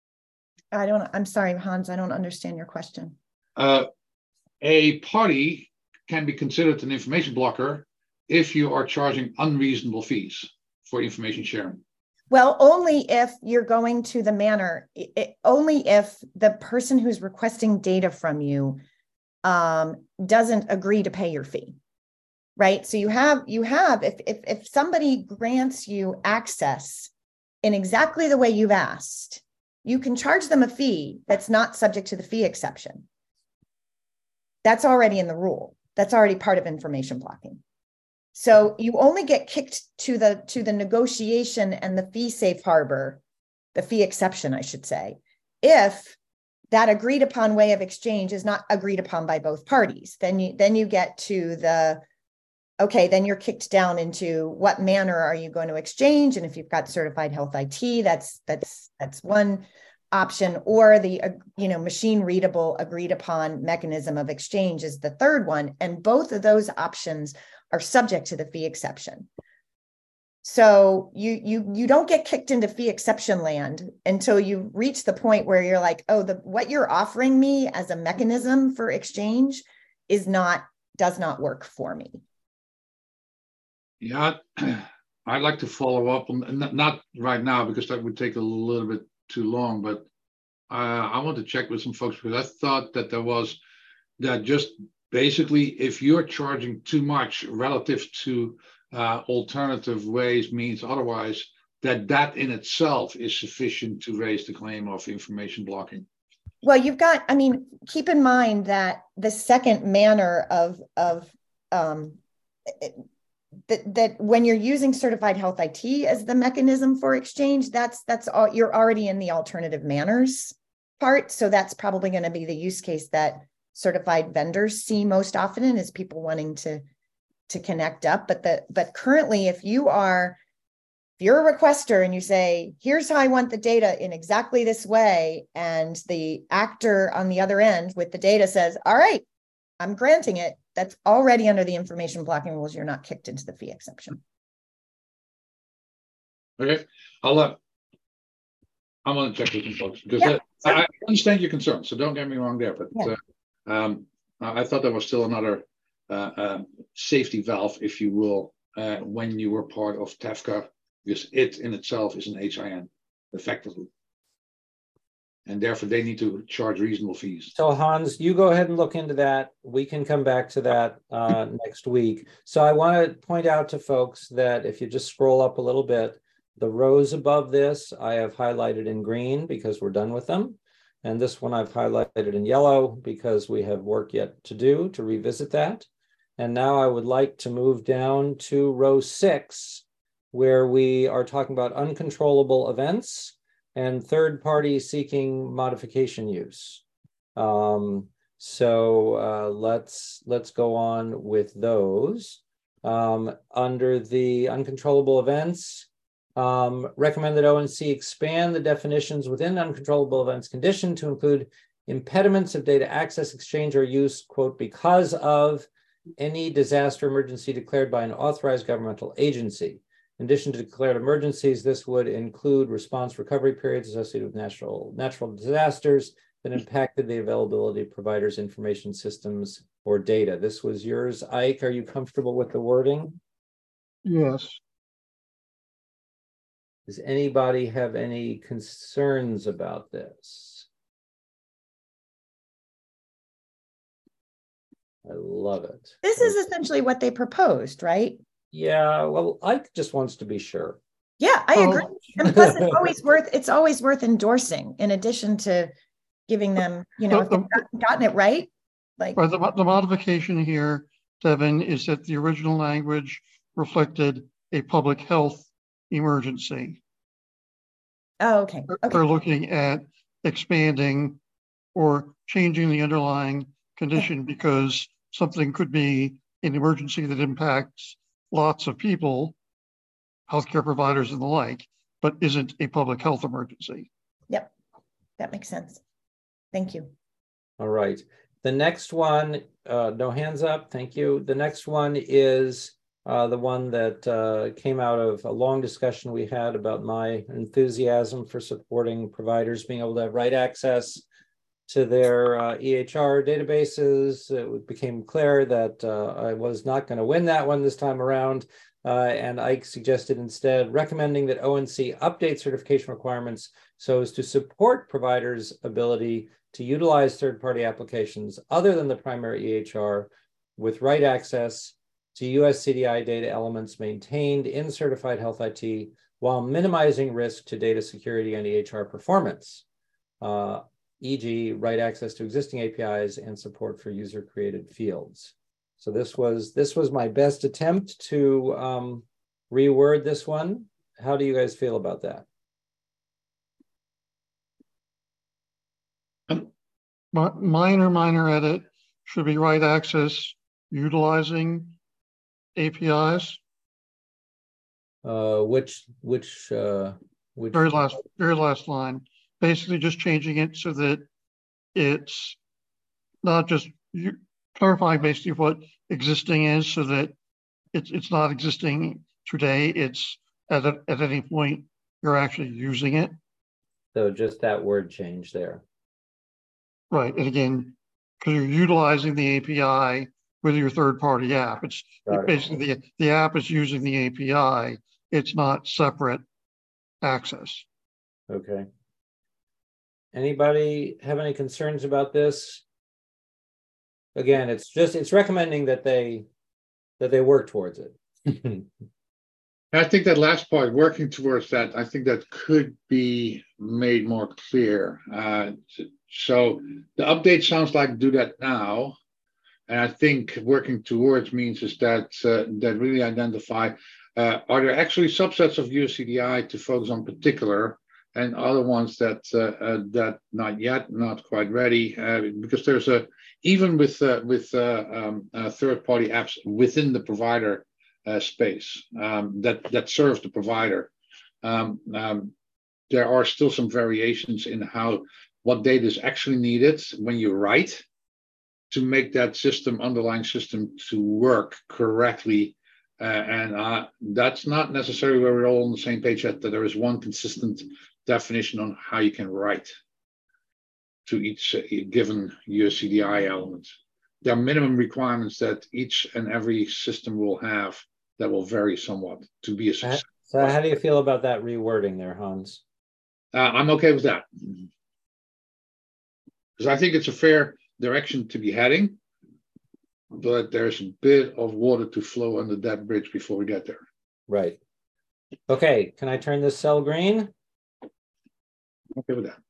I'm sorry, Hans, I don't understand your question. A party can be considered an information blocker if you are charging unreasonable fees for information sharing. Well, only if you're going to the manner, only if the person who's requesting data from you doesn't agree to pay your fee, right? So you have if somebody grants you access in exactly the way you've asked, you can charge them a fee that's not subject to the fee exception. That's already in the rule. That's already part of information blocking. So you only get kicked to the negotiation and the fee safe harbor, the fee exception, I should say, if that agreed upon way of exchange is not agreed upon by both parties. Then you get to then you're kicked down into what manner are you going to exchange, and if you've got certified health IT, that's one option, or the machine readable agreed upon mechanism of exchange is the third one, and both of those options are subject to the fee exception. So you don't get kicked into fee exception land until you reach the point where you're like, oh, what you're offering me as a mechanism for exchange does not work for me. Yeah, I'd like to follow up on, not right now because that would take a little bit too long, but I want to check with some folks because I thought that there was that just basically if you're charging too much relative to alternative ways, means otherwise, that in itself is sufficient to raise the claim of information blocking. Well, keep in mind that the second manner that when you're using certified health IT as the mechanism for exchange, that's all, you're already in the alternative manners part. So that's probably going to be the use case that certified vendors see most often, is people wanting to connect up. But currently, if you're a requester and you say, here's how I want the data in exactly this way, and the actor on the other end with the data says, all right, I'm granting it, that's already under the information blocking rules. You're not kicked into the fee exception. Okay, I want to check with some folks because I understand your concern, so don't get me wrong there, but I thought there was still another safety valve, if you will, when you were part of TEFCA, because it in itself is an HIN effectively. And therefore they need to charge reasonable fees. So Hans, you go ahead and look into that. We can come back to that next week. So I want to point out to folks that if you just scroll up a little bit, the rows above this I have highlighted in green because we're done with them. And this one I've highlighted in yellow because we have work yet to do to revisit that. And now I would like to move down to row 6, where we are talking about uncontrollable events and third party seeking modification use. So let's go on with those. Under the uncontrollable events, recommend that ONC expand the definitions within uncontrollable events condition to include impediments of data access, exchange, or use, quote, because of any disaster emergency declared by an authorized governmental agency. In addition to declared emergencies, this would include response recovery periods associated with natural disasters that impacted the availability of providers' information systems or data. This was yours, Ike. Are you comfortable with the wording? Yes. Does anybody have any concerns about this? I love it. This is essentially what they proposed, right? Yeah, well, Ike just wants to be sure. Yeah, I agree. And plus, it's always worth endorsing in addition to giving them, if they've gotten it right. Like the modification here, Devin, is that the original language reflected a public health emergency. Oh, okay. They're looking at expanding or changing the underlying condition because something could be an emergency that impacts lots of people, healthcare providers and the like, but isn't a public health emergency. Yep, that makes sense. Thank you. All right. The next one, no hands up, thank you. The next one is the one that came out of a long discussion we had about my enthusiasm for supporting providers being able to have right access to their EHR databases. It became clear that I was not going to win that one this time around. And Ike suggested instead recommending that ONC update certification requirements so as to support providers' ability to utilize third-party applications other than the primary EHR with right access to US CDI data elements maintained in certified health IT while minimizing risk to data security and EHR performance. E.g., right access to existing APIs and support for user-created fields. So this was my best attempt to reword this one. How do you guys feel about that? Minor edit should be right access utilizing APIs. Which very last line. Basically just changing it so that it's not just clarifying basically what existing is so that it's not existing today. It's at any point you're actually using it. So just that word change there. Right. And again, because you're utilizing the API with your third-party app. It's basically the app is using the API. It's not separate access. Okay. Anybody have any concerns about this? Again, it's recommending that they work towards it. I think that last part, working towards that, I think that could be made more clear. So the update sounds like do that now. And I think working towards means is that that really identify, are there actually subsets of USCDI to focus on particular and other ones that that not yet, not quite ready, because there's even with third-party apps within the provider space that serves the provider. There are still some variations in what data is actually needed when you write to make that underlying system to work correctly. And that's not necessarily where we're all on the same page yet, that there is one consistent definition on how you can write to each given USCDI element. There are minimum requirements that each and every system will have that will vary somewhat to be a success. So how do you feel about that rewording there, Hans? I'm okay with that. Because I think it's a fair direction to be heading, but there's a bit of water to flow under that bridge before we get there. Right. Okay, can I turn this cell green? Okay with that.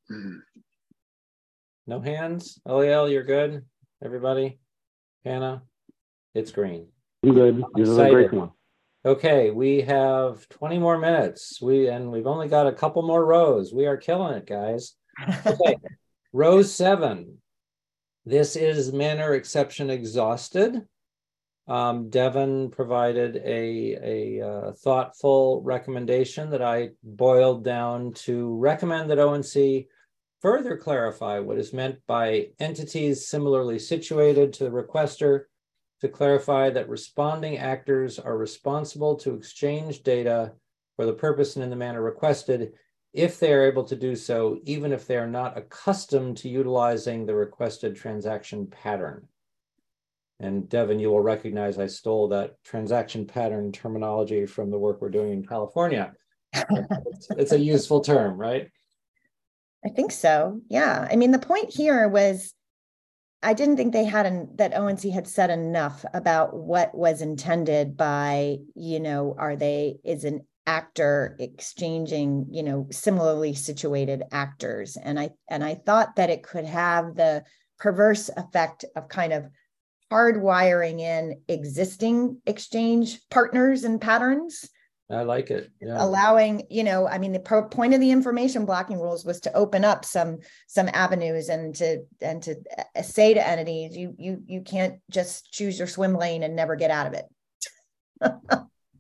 No hands? Eliel, you're good? Everybody? Hannah? It's green. I'm good. This is a great one. Okay, we have 20 more minutes. We've only got a couple more rows. We are killing it, guys. Okay, row 7. This is manner exception exhausted. Devin provided a thoughtful recommendation that I boiled down to recommend that ONC further clarify what is meant by entities similarly situated to the requester, to clarify that responding actors are responsible to exchange data for the purpose and in the manner requested, if they are able to do so, even if they are not accustomed to utilizing the requested transaction pattern. And Devin, you will recognize I stole that transaction pattern terminology from the work we're doing in California. It's a useful term, right? I think so. Yeah. I mean, the point here was, I didn't think they had that ONC had said enough about what was intended by, is an actor exchanging, similarly situated actors. And I thought that it could have the perverse effect of kind of hardwiring in existing exchange partners and patterns. I like it. Yeah. Allowing, the point of the information blocking rules was to open up some avenues and to say to entities, you can't just choose your swim lane and never get out of it.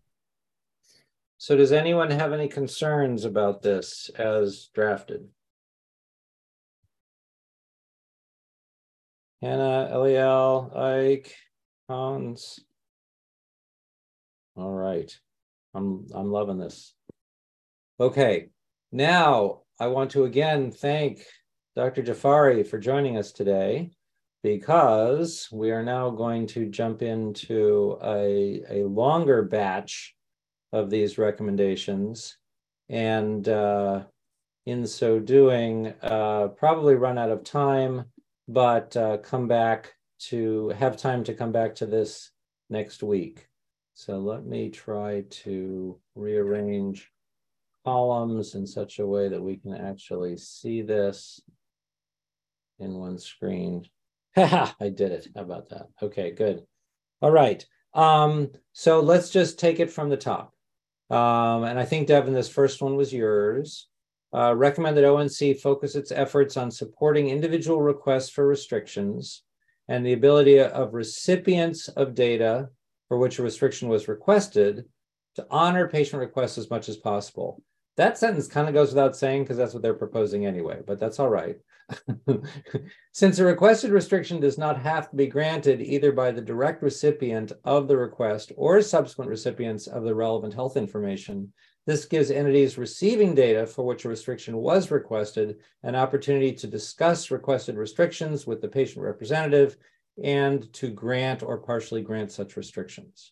So does anyone have any concerns about this as drafted? Hannah, Eliel, Ike, Hans. All right. I'm loving this. Okay, now I want to again thank Dr. Jafari for joining us today, because we are now going to jump into a longer batch of these recommendations, and in so doing, probably run out of time, but have time to come back to this next week. So let me try to rearrange columns in such a way that we can actually see this in one screen. I did it. How about that? Okay, good. All right. So let's just take it from the top. And I think, Devin, this first one was yours. Recommend that ONC focus its efforts on supporting individual requests for restrictions and the ability of recipients of data for which a restriction was requested to honor patient requests as much as possible. That sentence kind of goes without saying because that's what they're proposing anyway, but that's all right. Since a requested restriction does not have to be granted either by the direct recipient of the request or subsequent recipients of the relevant health information, This gives entities receiving data for which a restriction was requested an opportunity to discuss requested restrictions with the patient representative and to grant or partially grant such restrictions.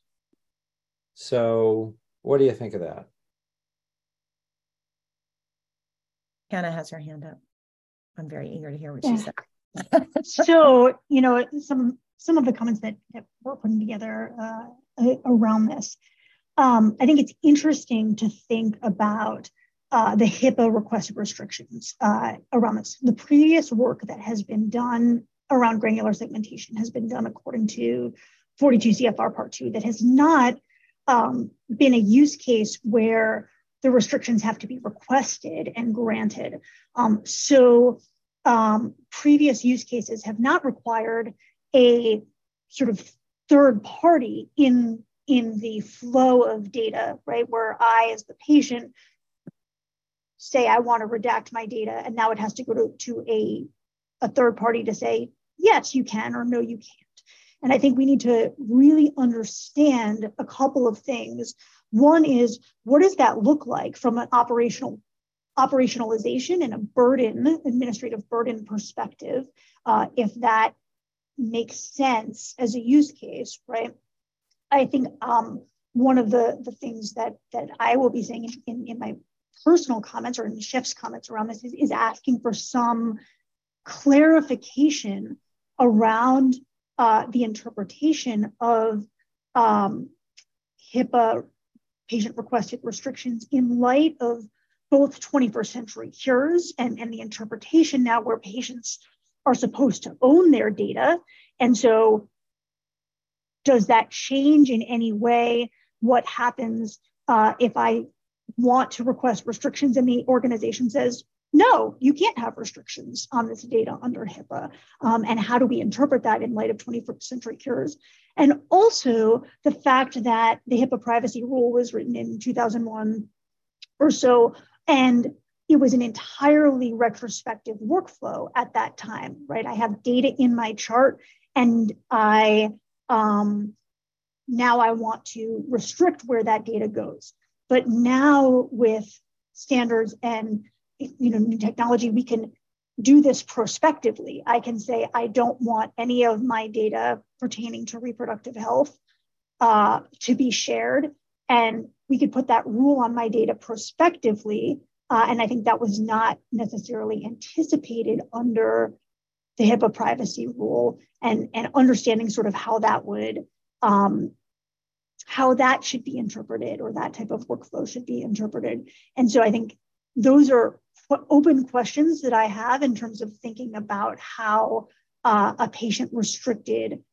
So what do you think of that? Hannah has her hand up. I'm very eager to hear what she said. So, you know, some of the comments that we're putting together around this, I think it's interesting to think about the HIPAA requested restrictions around this. The previous work that has been done around granular segmentation has been done according to 42 CFR Part 2 that has not been a use case where the restrictions have to be requested and granted. Previous use cases have not required a sort of third party in the flow of data, right? Where I, as the patient, say I want to redact my data, and now it has to go to a third party to say, yes, you can, or no, you can't. And I think we need to really understand a couple of things. One is, what does that look like from an operationalization and administrative burden perspective, if that makes sense as a use case, right? I think one of the things that I will be saying in my personal comments or in Chef's comments around this is asking for some clarification around the interpretation of HIPAA patient requested restrictions in light of both 21st century cures and the interpretation now where patients are supposed to own their data. And so does that change in any way what happens if I want to request restrictions and the organization says, no, you can't have restrictions on this data under HIPAA? And how do we interpret that in light of 21st century cures? And also the fact that the HIPAA privacy rule was written in 2001 or so, and it was an entirely retrospective workflow at that time, right? I have data in my chart, and now I want to restrict where that data goes. But now with standards and new technology, we can do this prospectively. I can say, I don't want any of my data pertaining to reproductive health to be shared. And we could put that rule on my data prospectively. And I think that was not necessarily anticipated under the HIPAA privacy rule, and understanding sort of how that would, how that should be interpreted, or that type of workflow should be interpreted. And so I think those are open questions that I have in terms of thinking about how a patient restricted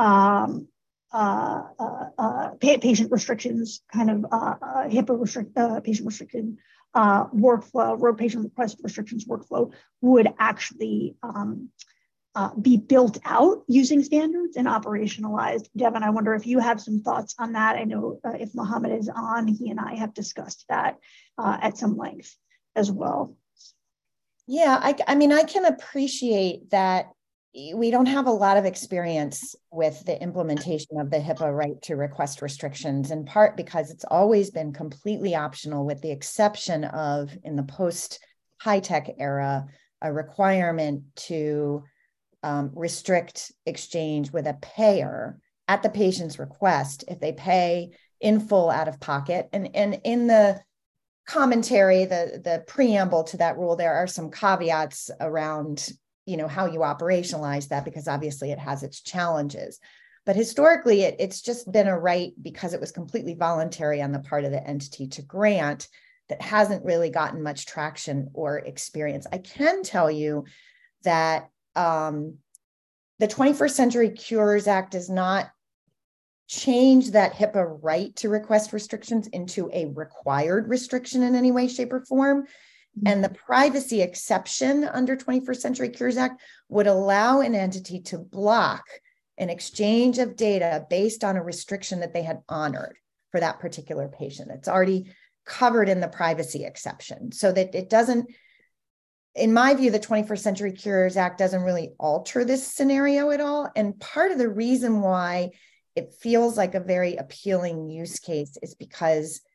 patient restrictions kind of HIPAA patient restricted workflow, or patient request restrictions workflow would actually be built out using standards and operationalized. Devin, I wonder if you have some thoughts on that. I know if Mohammed is on, he and I have discussed that at some length as well. Yeah, I mean, I can appreciate that we don't have a lot of experience with the implementation of the HIPAA right to request restrictions, in part because it's always been completely optional, with the exception of, in the post-high-tech era, a requirement to restrict exchange with a payer at the patient's request if they pay in full out of pocket. And in the commentary, the preamble to that rule, there are some caveats around how you operationalize that, because obviously it has its challenges. But historically, it's just been a right, because it was completely voluntary on the part of the entity to grant, that hasn't really gotten much traction or experience. I can tell you that the 21st Century Cures Act does not change that HIPAA right to request restrictions into a required restriction in any way, shape, or form. And the privacy exception under 21st Century Cures Act would allow an entity to block an exchange of data based on a restriction that they had honored for that particular patient. It's already covered in the privacy exception, so that it doesn't, in my view, the 21st Century Cures Act doesn't really alter this scenario at all. And part of the reason why it feels like a very appealing use case is because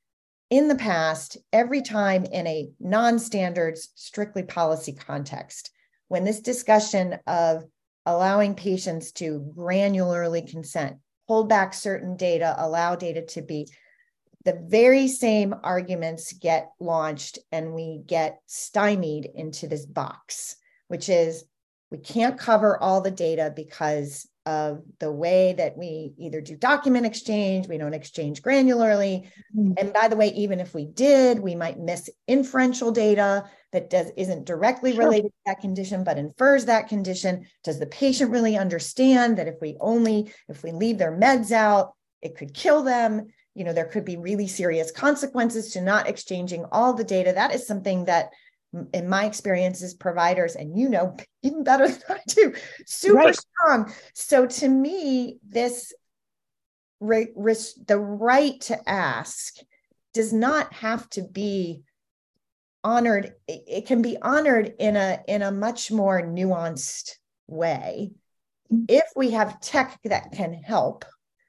in the past, every time in a non-standards, strictly policy context, when this discussion of allowing patients to granularly consent, hold back certain data, allow data to be, the very same arguments get launched and we get stymied into this box, which is we can't cover all the data because of the way that we either do document exchange, we don't exchange granularly. And by the way, even if we did, we might miss inferential data that isn't directly related to that condition, but infers that condition. Does the patient really understand that if we leave their meds out, it could kill them? You know, there could be really serious consequences to not exchanging all the data. That is something that, in my experience as providers, and you know even better than I do, super strong. So to me, this the right to ask does not have to be honored. It can be honored in a much more nuanced way if we have tech that can help.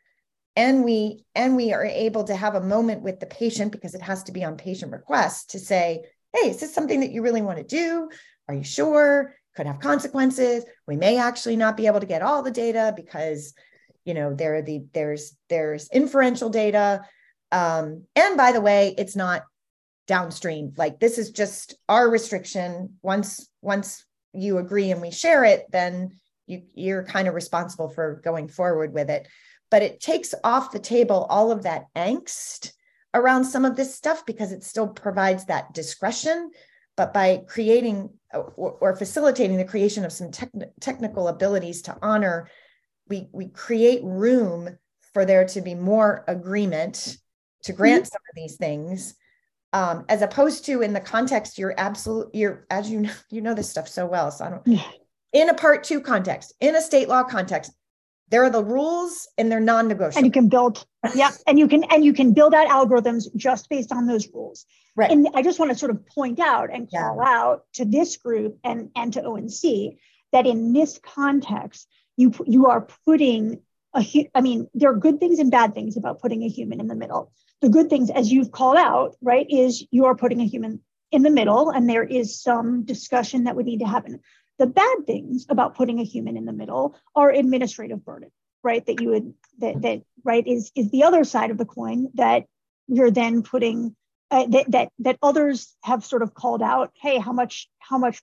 And we are able to have a moment with the patient, because it has to be on patient request, to say, hey, is this something that you really want to do? Are you sure? Could have consequences. We may actually not be able to get all the data because, you know, there's inferential data. And by the way, it's not downstream. Like, this is just our restriction. Once you agree and we share it, then you're kind of responsible for going forward with it. But it takes off the table all of that angst around some of this stuff, because it still provides that discretion, but by creating or facilitating the creation of some technical abilities to honor, we create room for there to be more agreement to grant some of these things, as opposed to in the context, you're as you know this stuff so well. So I don't, in a Part 2 context, in a state law context, there are the rules and they're non-negotiable. And you can build, and you can build out algorithms just based on those rules. Right. And I just want to sort of point out and call out to this group and to ONC that in this context, you are putting there are good things and bad things about putting a human in the middle. The good things, as you've called out, right, is you are putting a human in the middle, and there is some discussion that would need to happen. The bad things about putting a human in the middle are administrative burden, right? That right is the other side of the coin that you're then putting that others have sort of called out. Hey, how much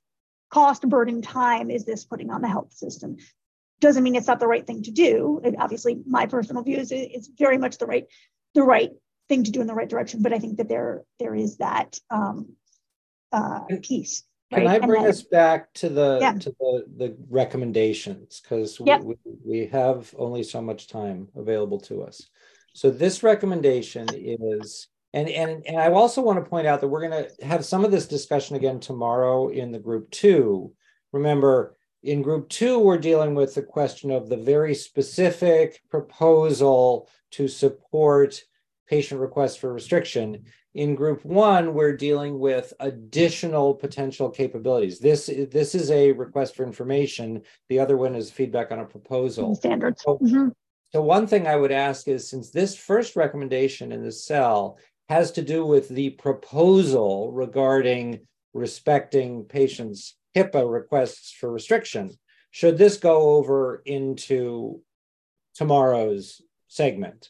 cost, burden, time is this putting on the health system? Doesn't mean it's not the right thing to do. Obviously, my personal view is it's very much the right thing to do in the right direction. But I think that there is that piece. Can right? I bring us back to the recommendations, because we have only so much time available to us. So this recommendation is, and I also want to point out that we're going to have some of this discussion again tomorrow in the group 2. Remember, in group 2, we're dealing with the question of the very specific proposal to support patient requests for restriction. In group 1, we're dealing with additional potential capabilities. This is a request for information. The other one is feedback on a proposal. Standards. So one thing I would ask is, since this first recommendation in the cell has to do with the proposal regarding respecting patients' HIPAA requests for restriction, should this go over into tomorrow's segment?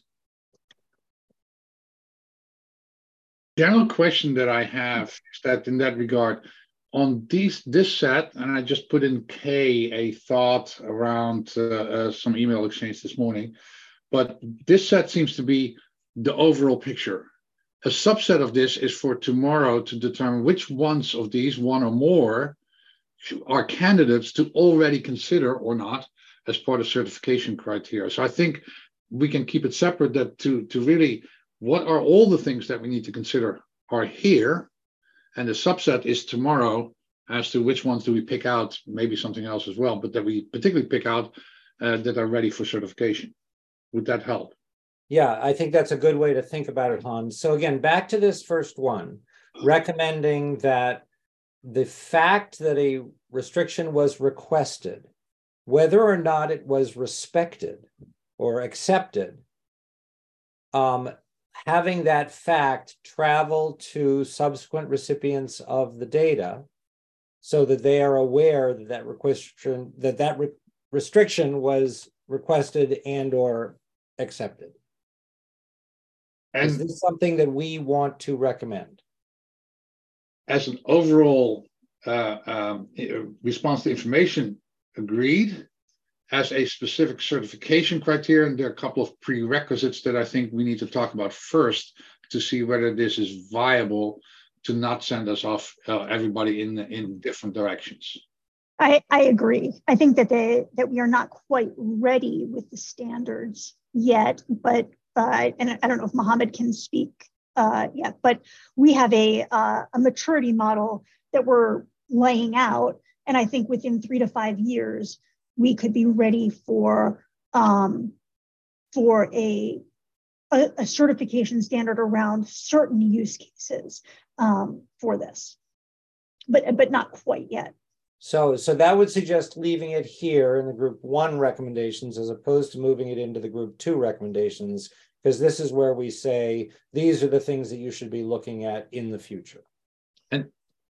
General question that I have is that in that regard, on this set, and I just put in K a thought around some email exchange this morning, but this set seems to be the overall picture. A subset of this is for tomorrow to determine which ones of these, one or more, are candidates to already consider or not as part of certification criteria. So I think we can keep it separate, that to really, what are all the things that we need to consider are here, and the subset is tomorrow as to which ones do we pick out, maybe something else as well, but that we particularly pick out that are ready for certification. Would that help? Yeah, I think that's a good way to think about it, Hans. So again, back to this first one, recommending that the fact that a restriction was requested, whether or not it was respected or accepted, having that fact travel to subsequent recipients of the data so that they are aware that that restriction was requested and or accepted. Is this something that we want to recommend? As an overall response to information, agreed. As a specific certification criterion, there are a couple of prerequisites that I think we need to talk about first to see whether this is viable to not send us off everybody in different directions. I agree. I think that we are not quite ready with the standards yet, but and I don't know if Mohammed can speak yet, but we have a maturity model that we're laying out, and I think within 3 to 5 years we could be ready for a certification standard around certain use cases for this, but not quite yet. So that would suggest leaving it here in the group 1 recommendations as opposed to moving it into the group 2 recommendations, because this is where we say these are the things that you should be looking at in the future. And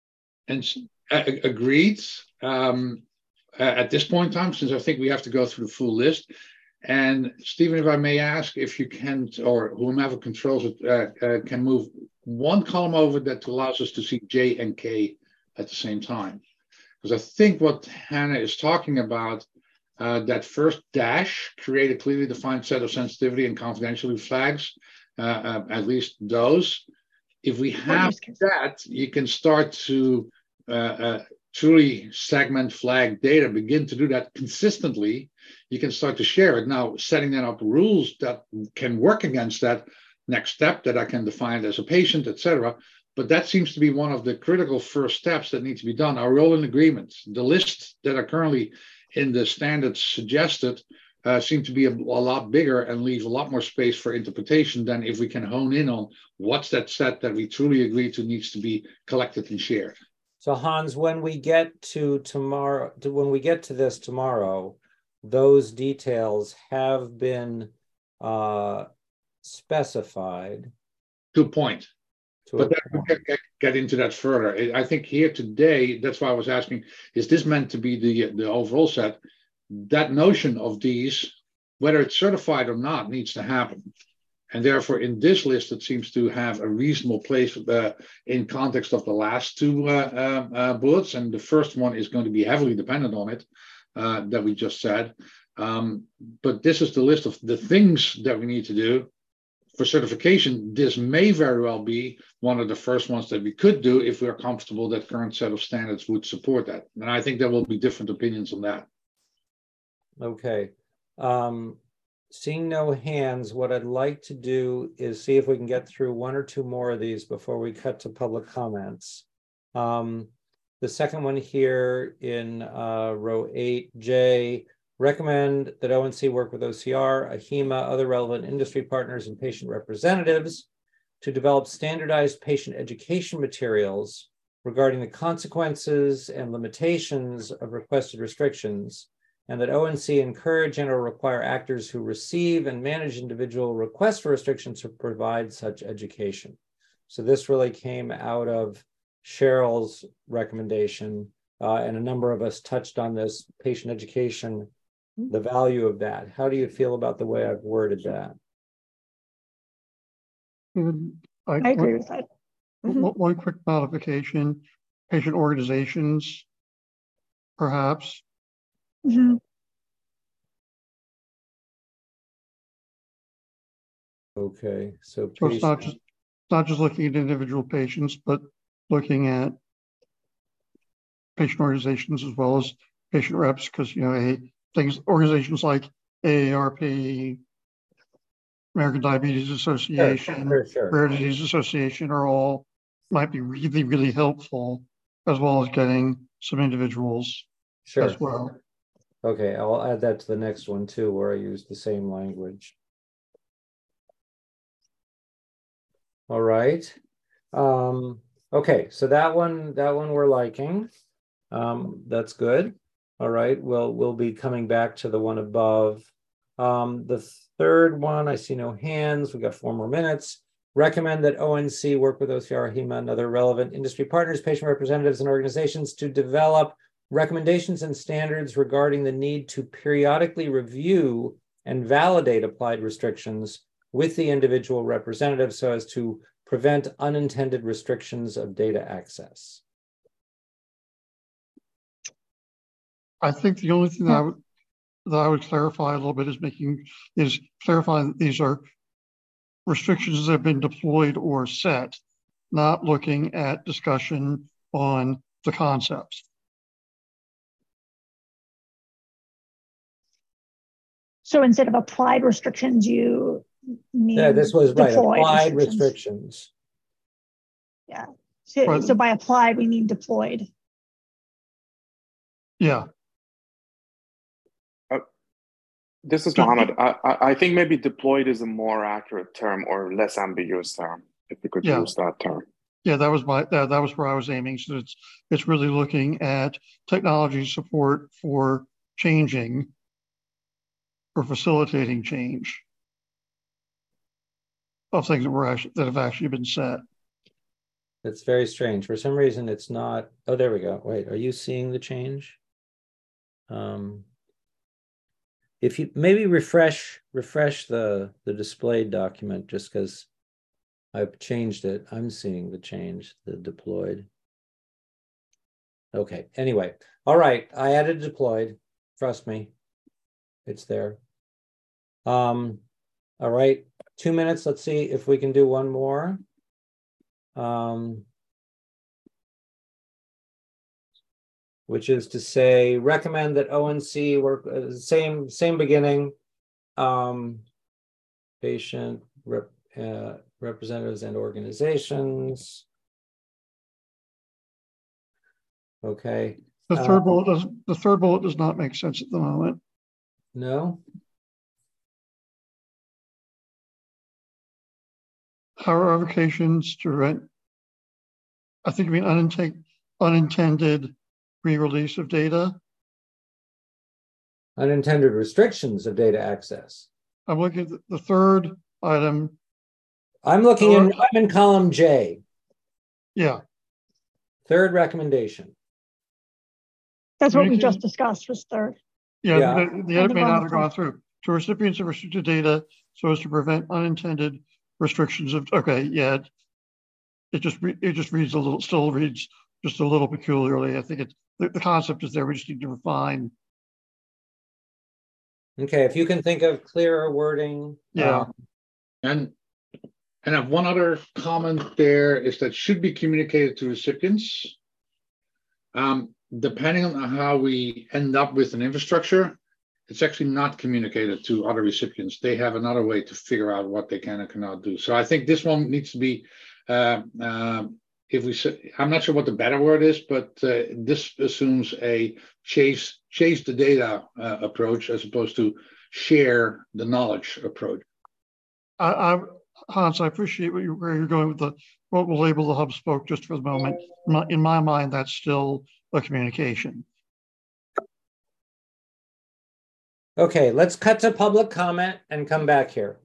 agreed. At this point in time, since I think we have to go through the full list. And Stephen, if I may ask, if you can, or whomever controls it, can move one column over that allows us to see J and K at the same time. Because I think what Hannah is talking about, that first dash, create a clearly defined set of sensitivity and confidentiality flags, at least those. If we have that, you can start to truly segment flag data, begin to do that consistently. You can start to share it. Now, setting then up rules that can work against that next step that I can define as a patient, etc. But that seems to be one of the critical first steps that need to be done. Are we all in agreement? The lists that are currently in the standards suggested seem to be a lot bigger and leave a lot more space for interpretation than if we can hone in on what's that set that we truly agree to needs to be collected and shared. So Hans, when we get to this tomorrow, those details have been specified. To a point. But then we can get into that further. I think here today, that's why I was asking, is this meant to be the overall set? That notion of these, whether it's certified or not, needs to happen. And therefore, in this list, it seems to have a reasonable place in context of the last 2 bullets. And the first one is going to be heavily dependent on it, that we just said. But this is the list of the things that we need to do. For certification, this may very well be one of the first ones that we could do if we're comfortable that current set of standards would support that. And I think there will be different opinions on that. Okay. Seeing no hands, what I'd like to do is see if we can get through 1 or 2 more of these before we cut to public comments. The second one here in row 8J, recommend that ONC work with OCR, AHIMA, other relevant industry partners, and patient representatives to develop standardized patient education materials regarding the consequences and limitations of requested restrictions, and that ONC encourage and or require actors who receive and manage individual requests for restrictions to provide such education. So this really came out of Cheryl's recommendation, and a number of us touched on this, patient education, the value of that. How do you feel about the way I've worded that? I agree with that. One quick modification, patient organizations, perhaps. Mm-hmm. Okay, so it's not just looking at individual patients, but looking at patient organizations as well as patient reps, because organizations like AARP, American Diabetes Association, sure. Rare Disease Association might be really, really helpful, as well as getting some individuals as well. Okay, I'll add that to the next one too, where I use the same language. All right. Okay, so that one we're liking. That's good. All right, we'll be coming back to the one above. The third one, I see no hands. We got 4 more minutes. recommend that ONC work with OCR, HEMA, and other relevant industry partners, patient representatives, and organizations to develop recommendations and standards regarding the need to periodically review and validate applied restrictions with the individual representative so as to prevent unintended restrictions of data access. I think the only thing that I would clarify a little bit is clarifying that these are restrictions that have been deployed or set, not looking at discussion on the concepts. So instead of applied restrictions, you mean this was right, applied restrictions. Yeah. So, Right. so by applied, we mean deployed. Yeah. This is Mohammed. I think maybe deployed is a more accurate term or less ambiguous term, if we could use that term. Yeah, that was that was where I was aiming. So it's really looking at technology support for changing or facilitating change of things that have actually been set. That's very strange. For some reason, it's not. Oh, there we go. Wait, are you seeing the change? If you maybe refresh the displayed document, just because I've changed it. I'm seeing the change, the deployed. Okay, anyway. All right, I added deployed. Trust me, it's there. All right, 2 minutes. Let's see if we can do one more. Which is to say, recommend that ONC work, same beginning, patient representatives and organizations. Okay. The third bullet does not make sense at the moment. No. How are revocations to rent? I think you mean unintended re-release of data. Unintended restrictions of data access. I'm looking at the third item. I'm in column J. Yeah. Third recommendation. That's what we just discussed was third. Yeah. The edit may not have gone through. To recipients of restricted data so as to prevent unintended restrictions of, okay, yeah. It just reads a little, still reads just a little peculiarly. I think it's, the concept is there. We just need to refine. Okay, if you can think of clearer wording. Yeah. And I have one other comment there is that should be communicated to recipients. Depending on how we end up with an infrastructure, it's actually not communicated to other recipients. They have another way to figure out what they can and cannot do. So I think this one needs to be, if we say, I'm not sure what the better word is, but this assumes a chase the data approach as opposed to share the knowledge approach. Hans, I appreciate where you're going with what we'll label the hub spoke just for the moment. In my mind, that's still a communication. Okay, let's cut to public comment and come back here.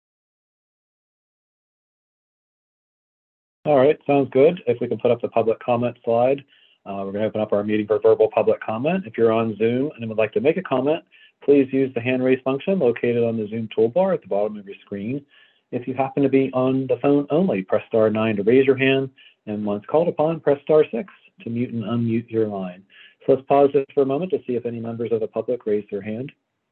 All right, sounds good. If we can put up the public comment slide, we're going to open up our meeting for verbal public comment. If you're on Zoom and would like to make a comment, please use the hand raise function located on the Zoom toolbar at the bottom of your screen. If you happen to be on the phone only, press *9 to raise your hand, and once called upon, press *6 to mute and unmute your line. So let's pause this for a moment to see if any members of the public raise their hand.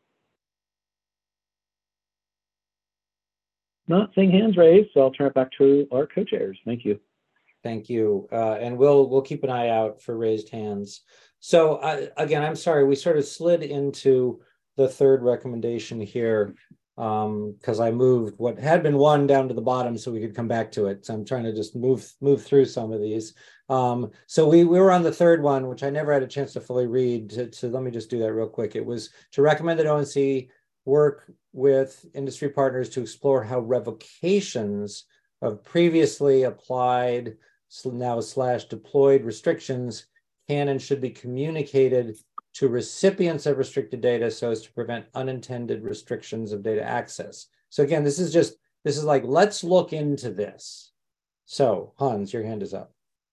Not seeing hands raised, so I'll turn it back to our co-chairs. Thank you. Thank you. And we'll keep an eye out for raised hands. So again, I'm sorry, we sort of slid into the third recommendation here because I moved what had been one down to the bottom so we could come back to it. So I'm trying to just move through some of these. So we were on the third one, which I never had a chance to fully read. So let me just do that real quick. It was to recommend that ONC work with industry partners to explore how revocations of previously applied, now / deployed restrictions can and should be communicated to recipients of restricted data so as to prevent unintended restrictions of data access. So again, this is just This is like, let's look into this. So Hans, your hand is up.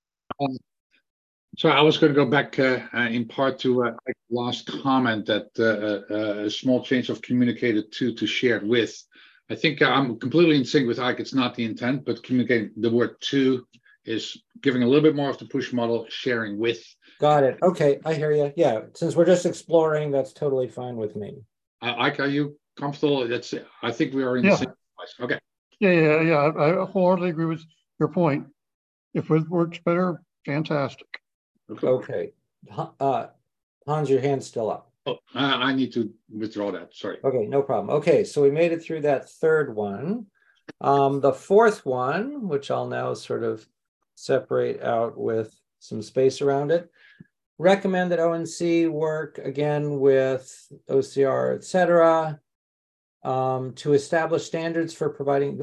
So I was going to go back in part to last comment that a small change of communicated to shared with. I think I'm completely in sync with Ike. It's not the intent, but communicating the word to is giving a little bit more of the push model, sharing with. Got it. Okay, I hear you. Yeah, since we're just exploring, that's totally fine with me. Ike, are you comfortable? I think we are in the same place. Okay. Yeah. I wholeheartedly agree with your point. If it works better, fantastic. Okay. Hans, your hand's still up. Oh, I need to withdraw that. Sorry. Okay, no problem. Okay, so we made it through that third one. The fourth one, which I'll now sort of separate out with some space around it. Recommend that ONC work again with OCR, et cetera, to establish standards for providing.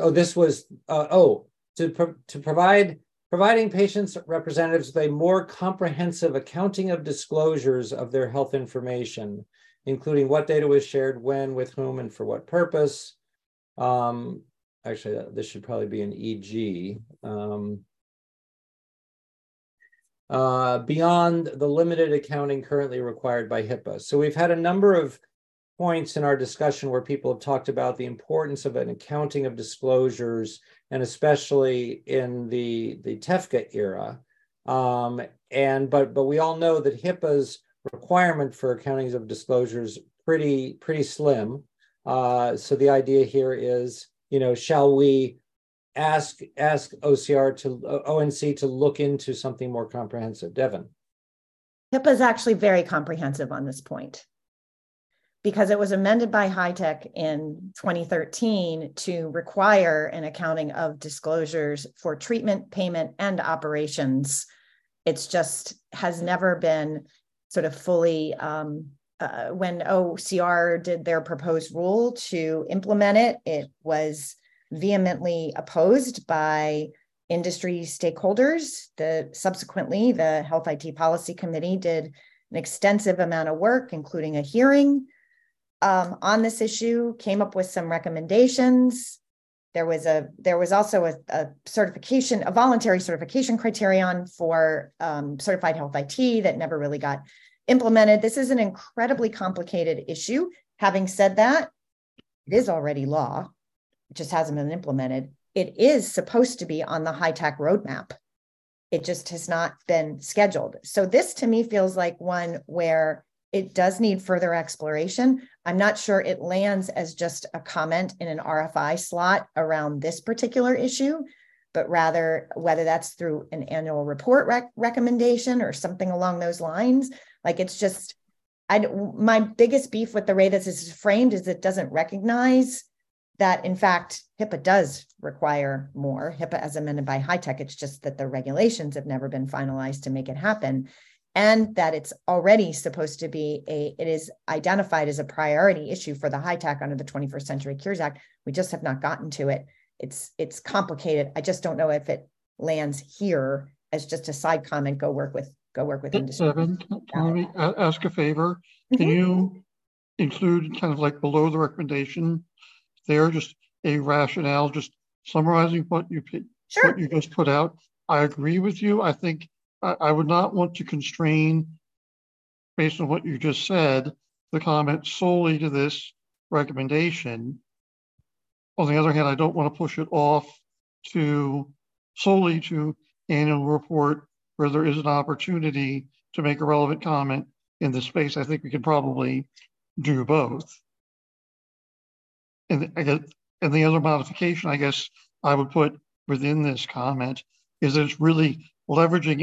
Providing patients' representatives with a more comprehensive accounting of disclosures of their health information, including what data was shared, when, with whom, and for what purpose. Actually, this should probably be an EG. Beyond the limited accounting currently required by HIPAA. So we've had a number of points in our discussion where people have talked about the importance of an accounting of disclosures, and especially in the TEFCA era. But we all know that HIPAA's requirement for accountings of disclosures pretty slim. So the idea here is, shall we ask ONC to look into something more comprehensive? Devin. HIPAA is actually very comprehensive on this point, because it was amended by HITECH in 2013 to require an accounting of disclosures for treatment, payment, and operations. It's just has never been sort of fully, when OCR did their proposed rule to implement it was vehemently opposed by industry stakeholders. Subsequently, the Health IT Policy Committee did an extensive amount of work, including a hearing on this issue, came up with some recommendations. There was also a voluntary certification criterion for certified health IT that never really got implemented. This is an incredibly complicated issue. Having said that, it is already law. It just hasn't been implemented. It is supposed to be on the HITECH roadmap. It just has not been scheduled. So this to me feels like one where it does need further exploration. I'm not sure it lands as just a comment in an RFI slot around this particular issue, but rather whether that's through an annual report recommendation or something along those lines. Like it's just, my biggest beef with the way this is framed is it doesn't recognize that, in fact, HIPAA does require more. HIPAA as amended by HITECH, it's just that the regulations have never been finalized to make it happen. And that it's already supposed to be it is identified as a priority issue for the HITECH under the 21st Century Cures Act. We just have not gotten to it. It's complicated. I just don't know if it lands here as just a side comment. Go work with industry. Devin, can we ask a favor? Can you include kind of like below the recommendation there, just a rationale, just summarizing what you just put out? I agree with you. I think I would not want to constrain, based on what you just said, the comment solely to this recommendation. On the other hand, I don't want to push it off solely to annual report where there is an opportunity to make a relevant comment in this space. I think we can probably do both. And the other modification, I guess, I would put within this comment is that it's really leveraging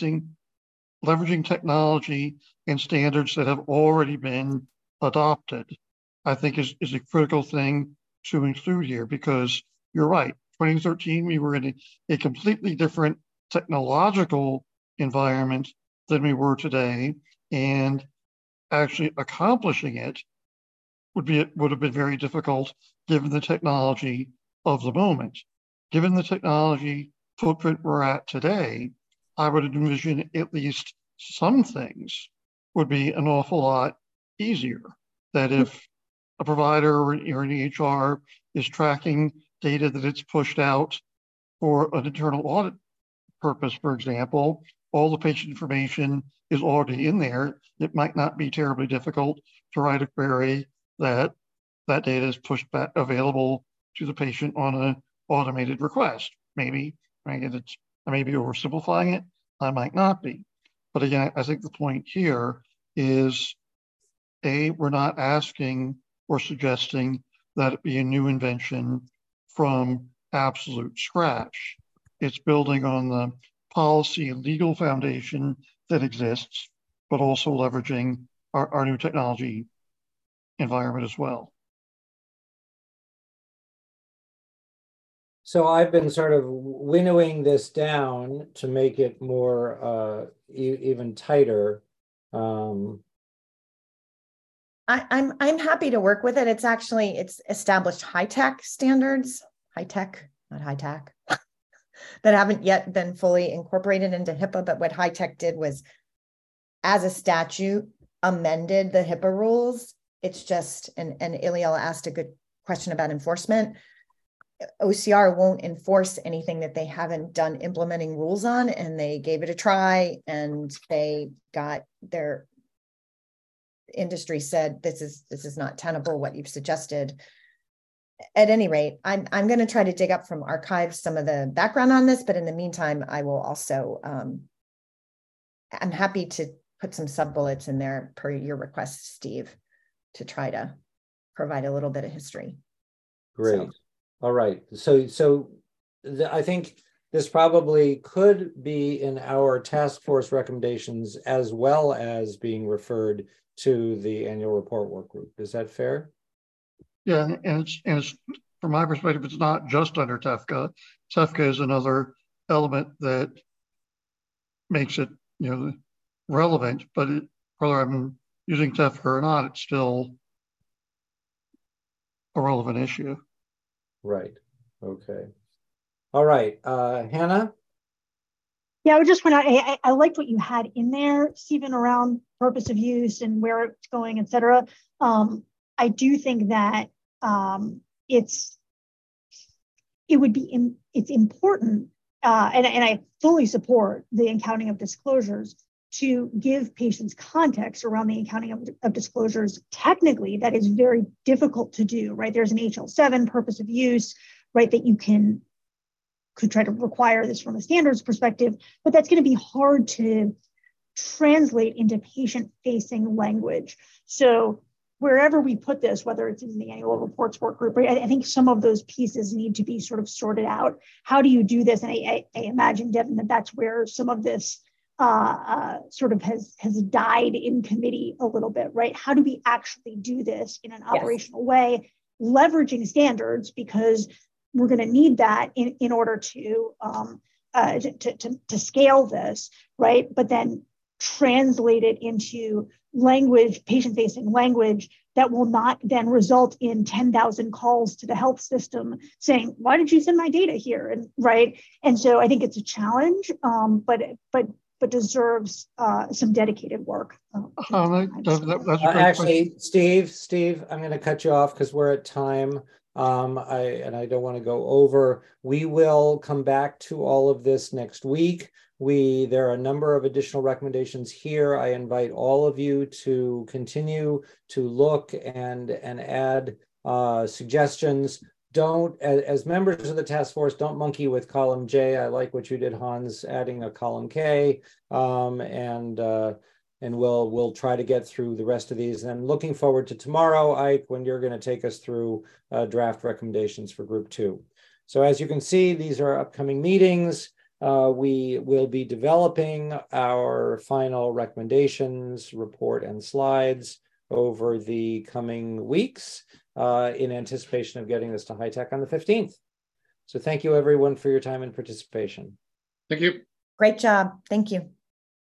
technology and standards that have already been adopted, I think is a critical thing to include here, because you're right. 2013, we were in a completely different technological environment than we were today, and actually accomplishing it would have been very difficult given the technology of the moment. Given the technology footprint we're at today, I would envision at least some things would be an awful lot easier. That if a provider or an EHR is tracking data that it's pushed out for an internal audit purpose, for example, all the patient information is already in there. It might not be terribly difficult to write a query that data is pushed back available to the patient on an automated request. Maybe, maybe oversimplifying it. I might not be. But again, I think the point here is, we're not asking or suggesting that it be a new invention from absolute scratch. It's building on the policy and legal foundation that exists, but also leveraging our new technology environment as well. So I've been sort of winnowing this down to make it more even tighter. I'm happy to work with it. It's established high-tech standards, high-tech, not high-tech, that haven't yet been fully incorporated into HIPAA. But what high-tech did was, as a statute, amended the HIPAA rules. It's just, and Ileana asked a good question about enforcement. OCR won't enforce anything that they haven't done implementing rules on, and they gave it a try, and they got their industry said, this is not tenable, what you've suggested. At any rate, I'm going to try to dig up from archives some of the background on this, but in the meantime, I will also, I'm happy to put some sub-bullets in there per your request, Steve, to try to provide a little bit of history. Great. So. All right. So I think this probably could be in our task force recommendations as well as being referred to the annual report work group. Is that fair? Yeah, and it's from my perspective, it's not just under TEFCA. TEFCA is another element that makes it, relevant, but whether I'm using TEFCA or not, it's still a relevant issue. Right. Okay. All right. Hannah? Yeah, I would just point out, I liked what you had in there, Stephen, around purpose of use and where it's going, et cetera. I do think that it's important, and I fully support the accounting of disclosures, to give patients context around the accounting of disclosures. Technically, that is very difficult to do, right? There's an HL7 purpose of use, right, that you could try to require this from a standards perspective, but that's going to be hard to translate into patient-facing language. So wherever we put this, whether it's in the annual reports work group, right, I think some of those pieces need to be sort of sorted out. How do you do this? And I imagine, Devin, that's where some of this sort of has died in committee a little bit, right? How do we actually do this in an operational way, leveraging standards, because we're going to need that in order to scale this, right? But then translate it into language, patient-facing language, that will not then result in 10,000 calls to the health system saying, "Why did you send my data here?" And right. And so I think it's a challenge, but deserves some dedicated work. Actually, Steve, I'm going to cut you off because we're at time. I don't want to go over. We will come back to all of this next week. There are a number of additional recommendations here. I invite all of you to continue to look and add suggestions. Don't, as members of the task force, don't monkey with column J. I like what you did, Hans, adding a column K, and we'll try to get through the rest of these. And I'm looking forward to tomorrow, Ike, when you're going to take us through draft recommendations for Group 2. So as you can see, these are upcoming meetings. We will be developing our final recommendations, report, and slides over the coming weeks in anticipation of getting this to high-tech on the 15th. So thank you, everyone, for your time and participation. Thank you. Great job. Thank you.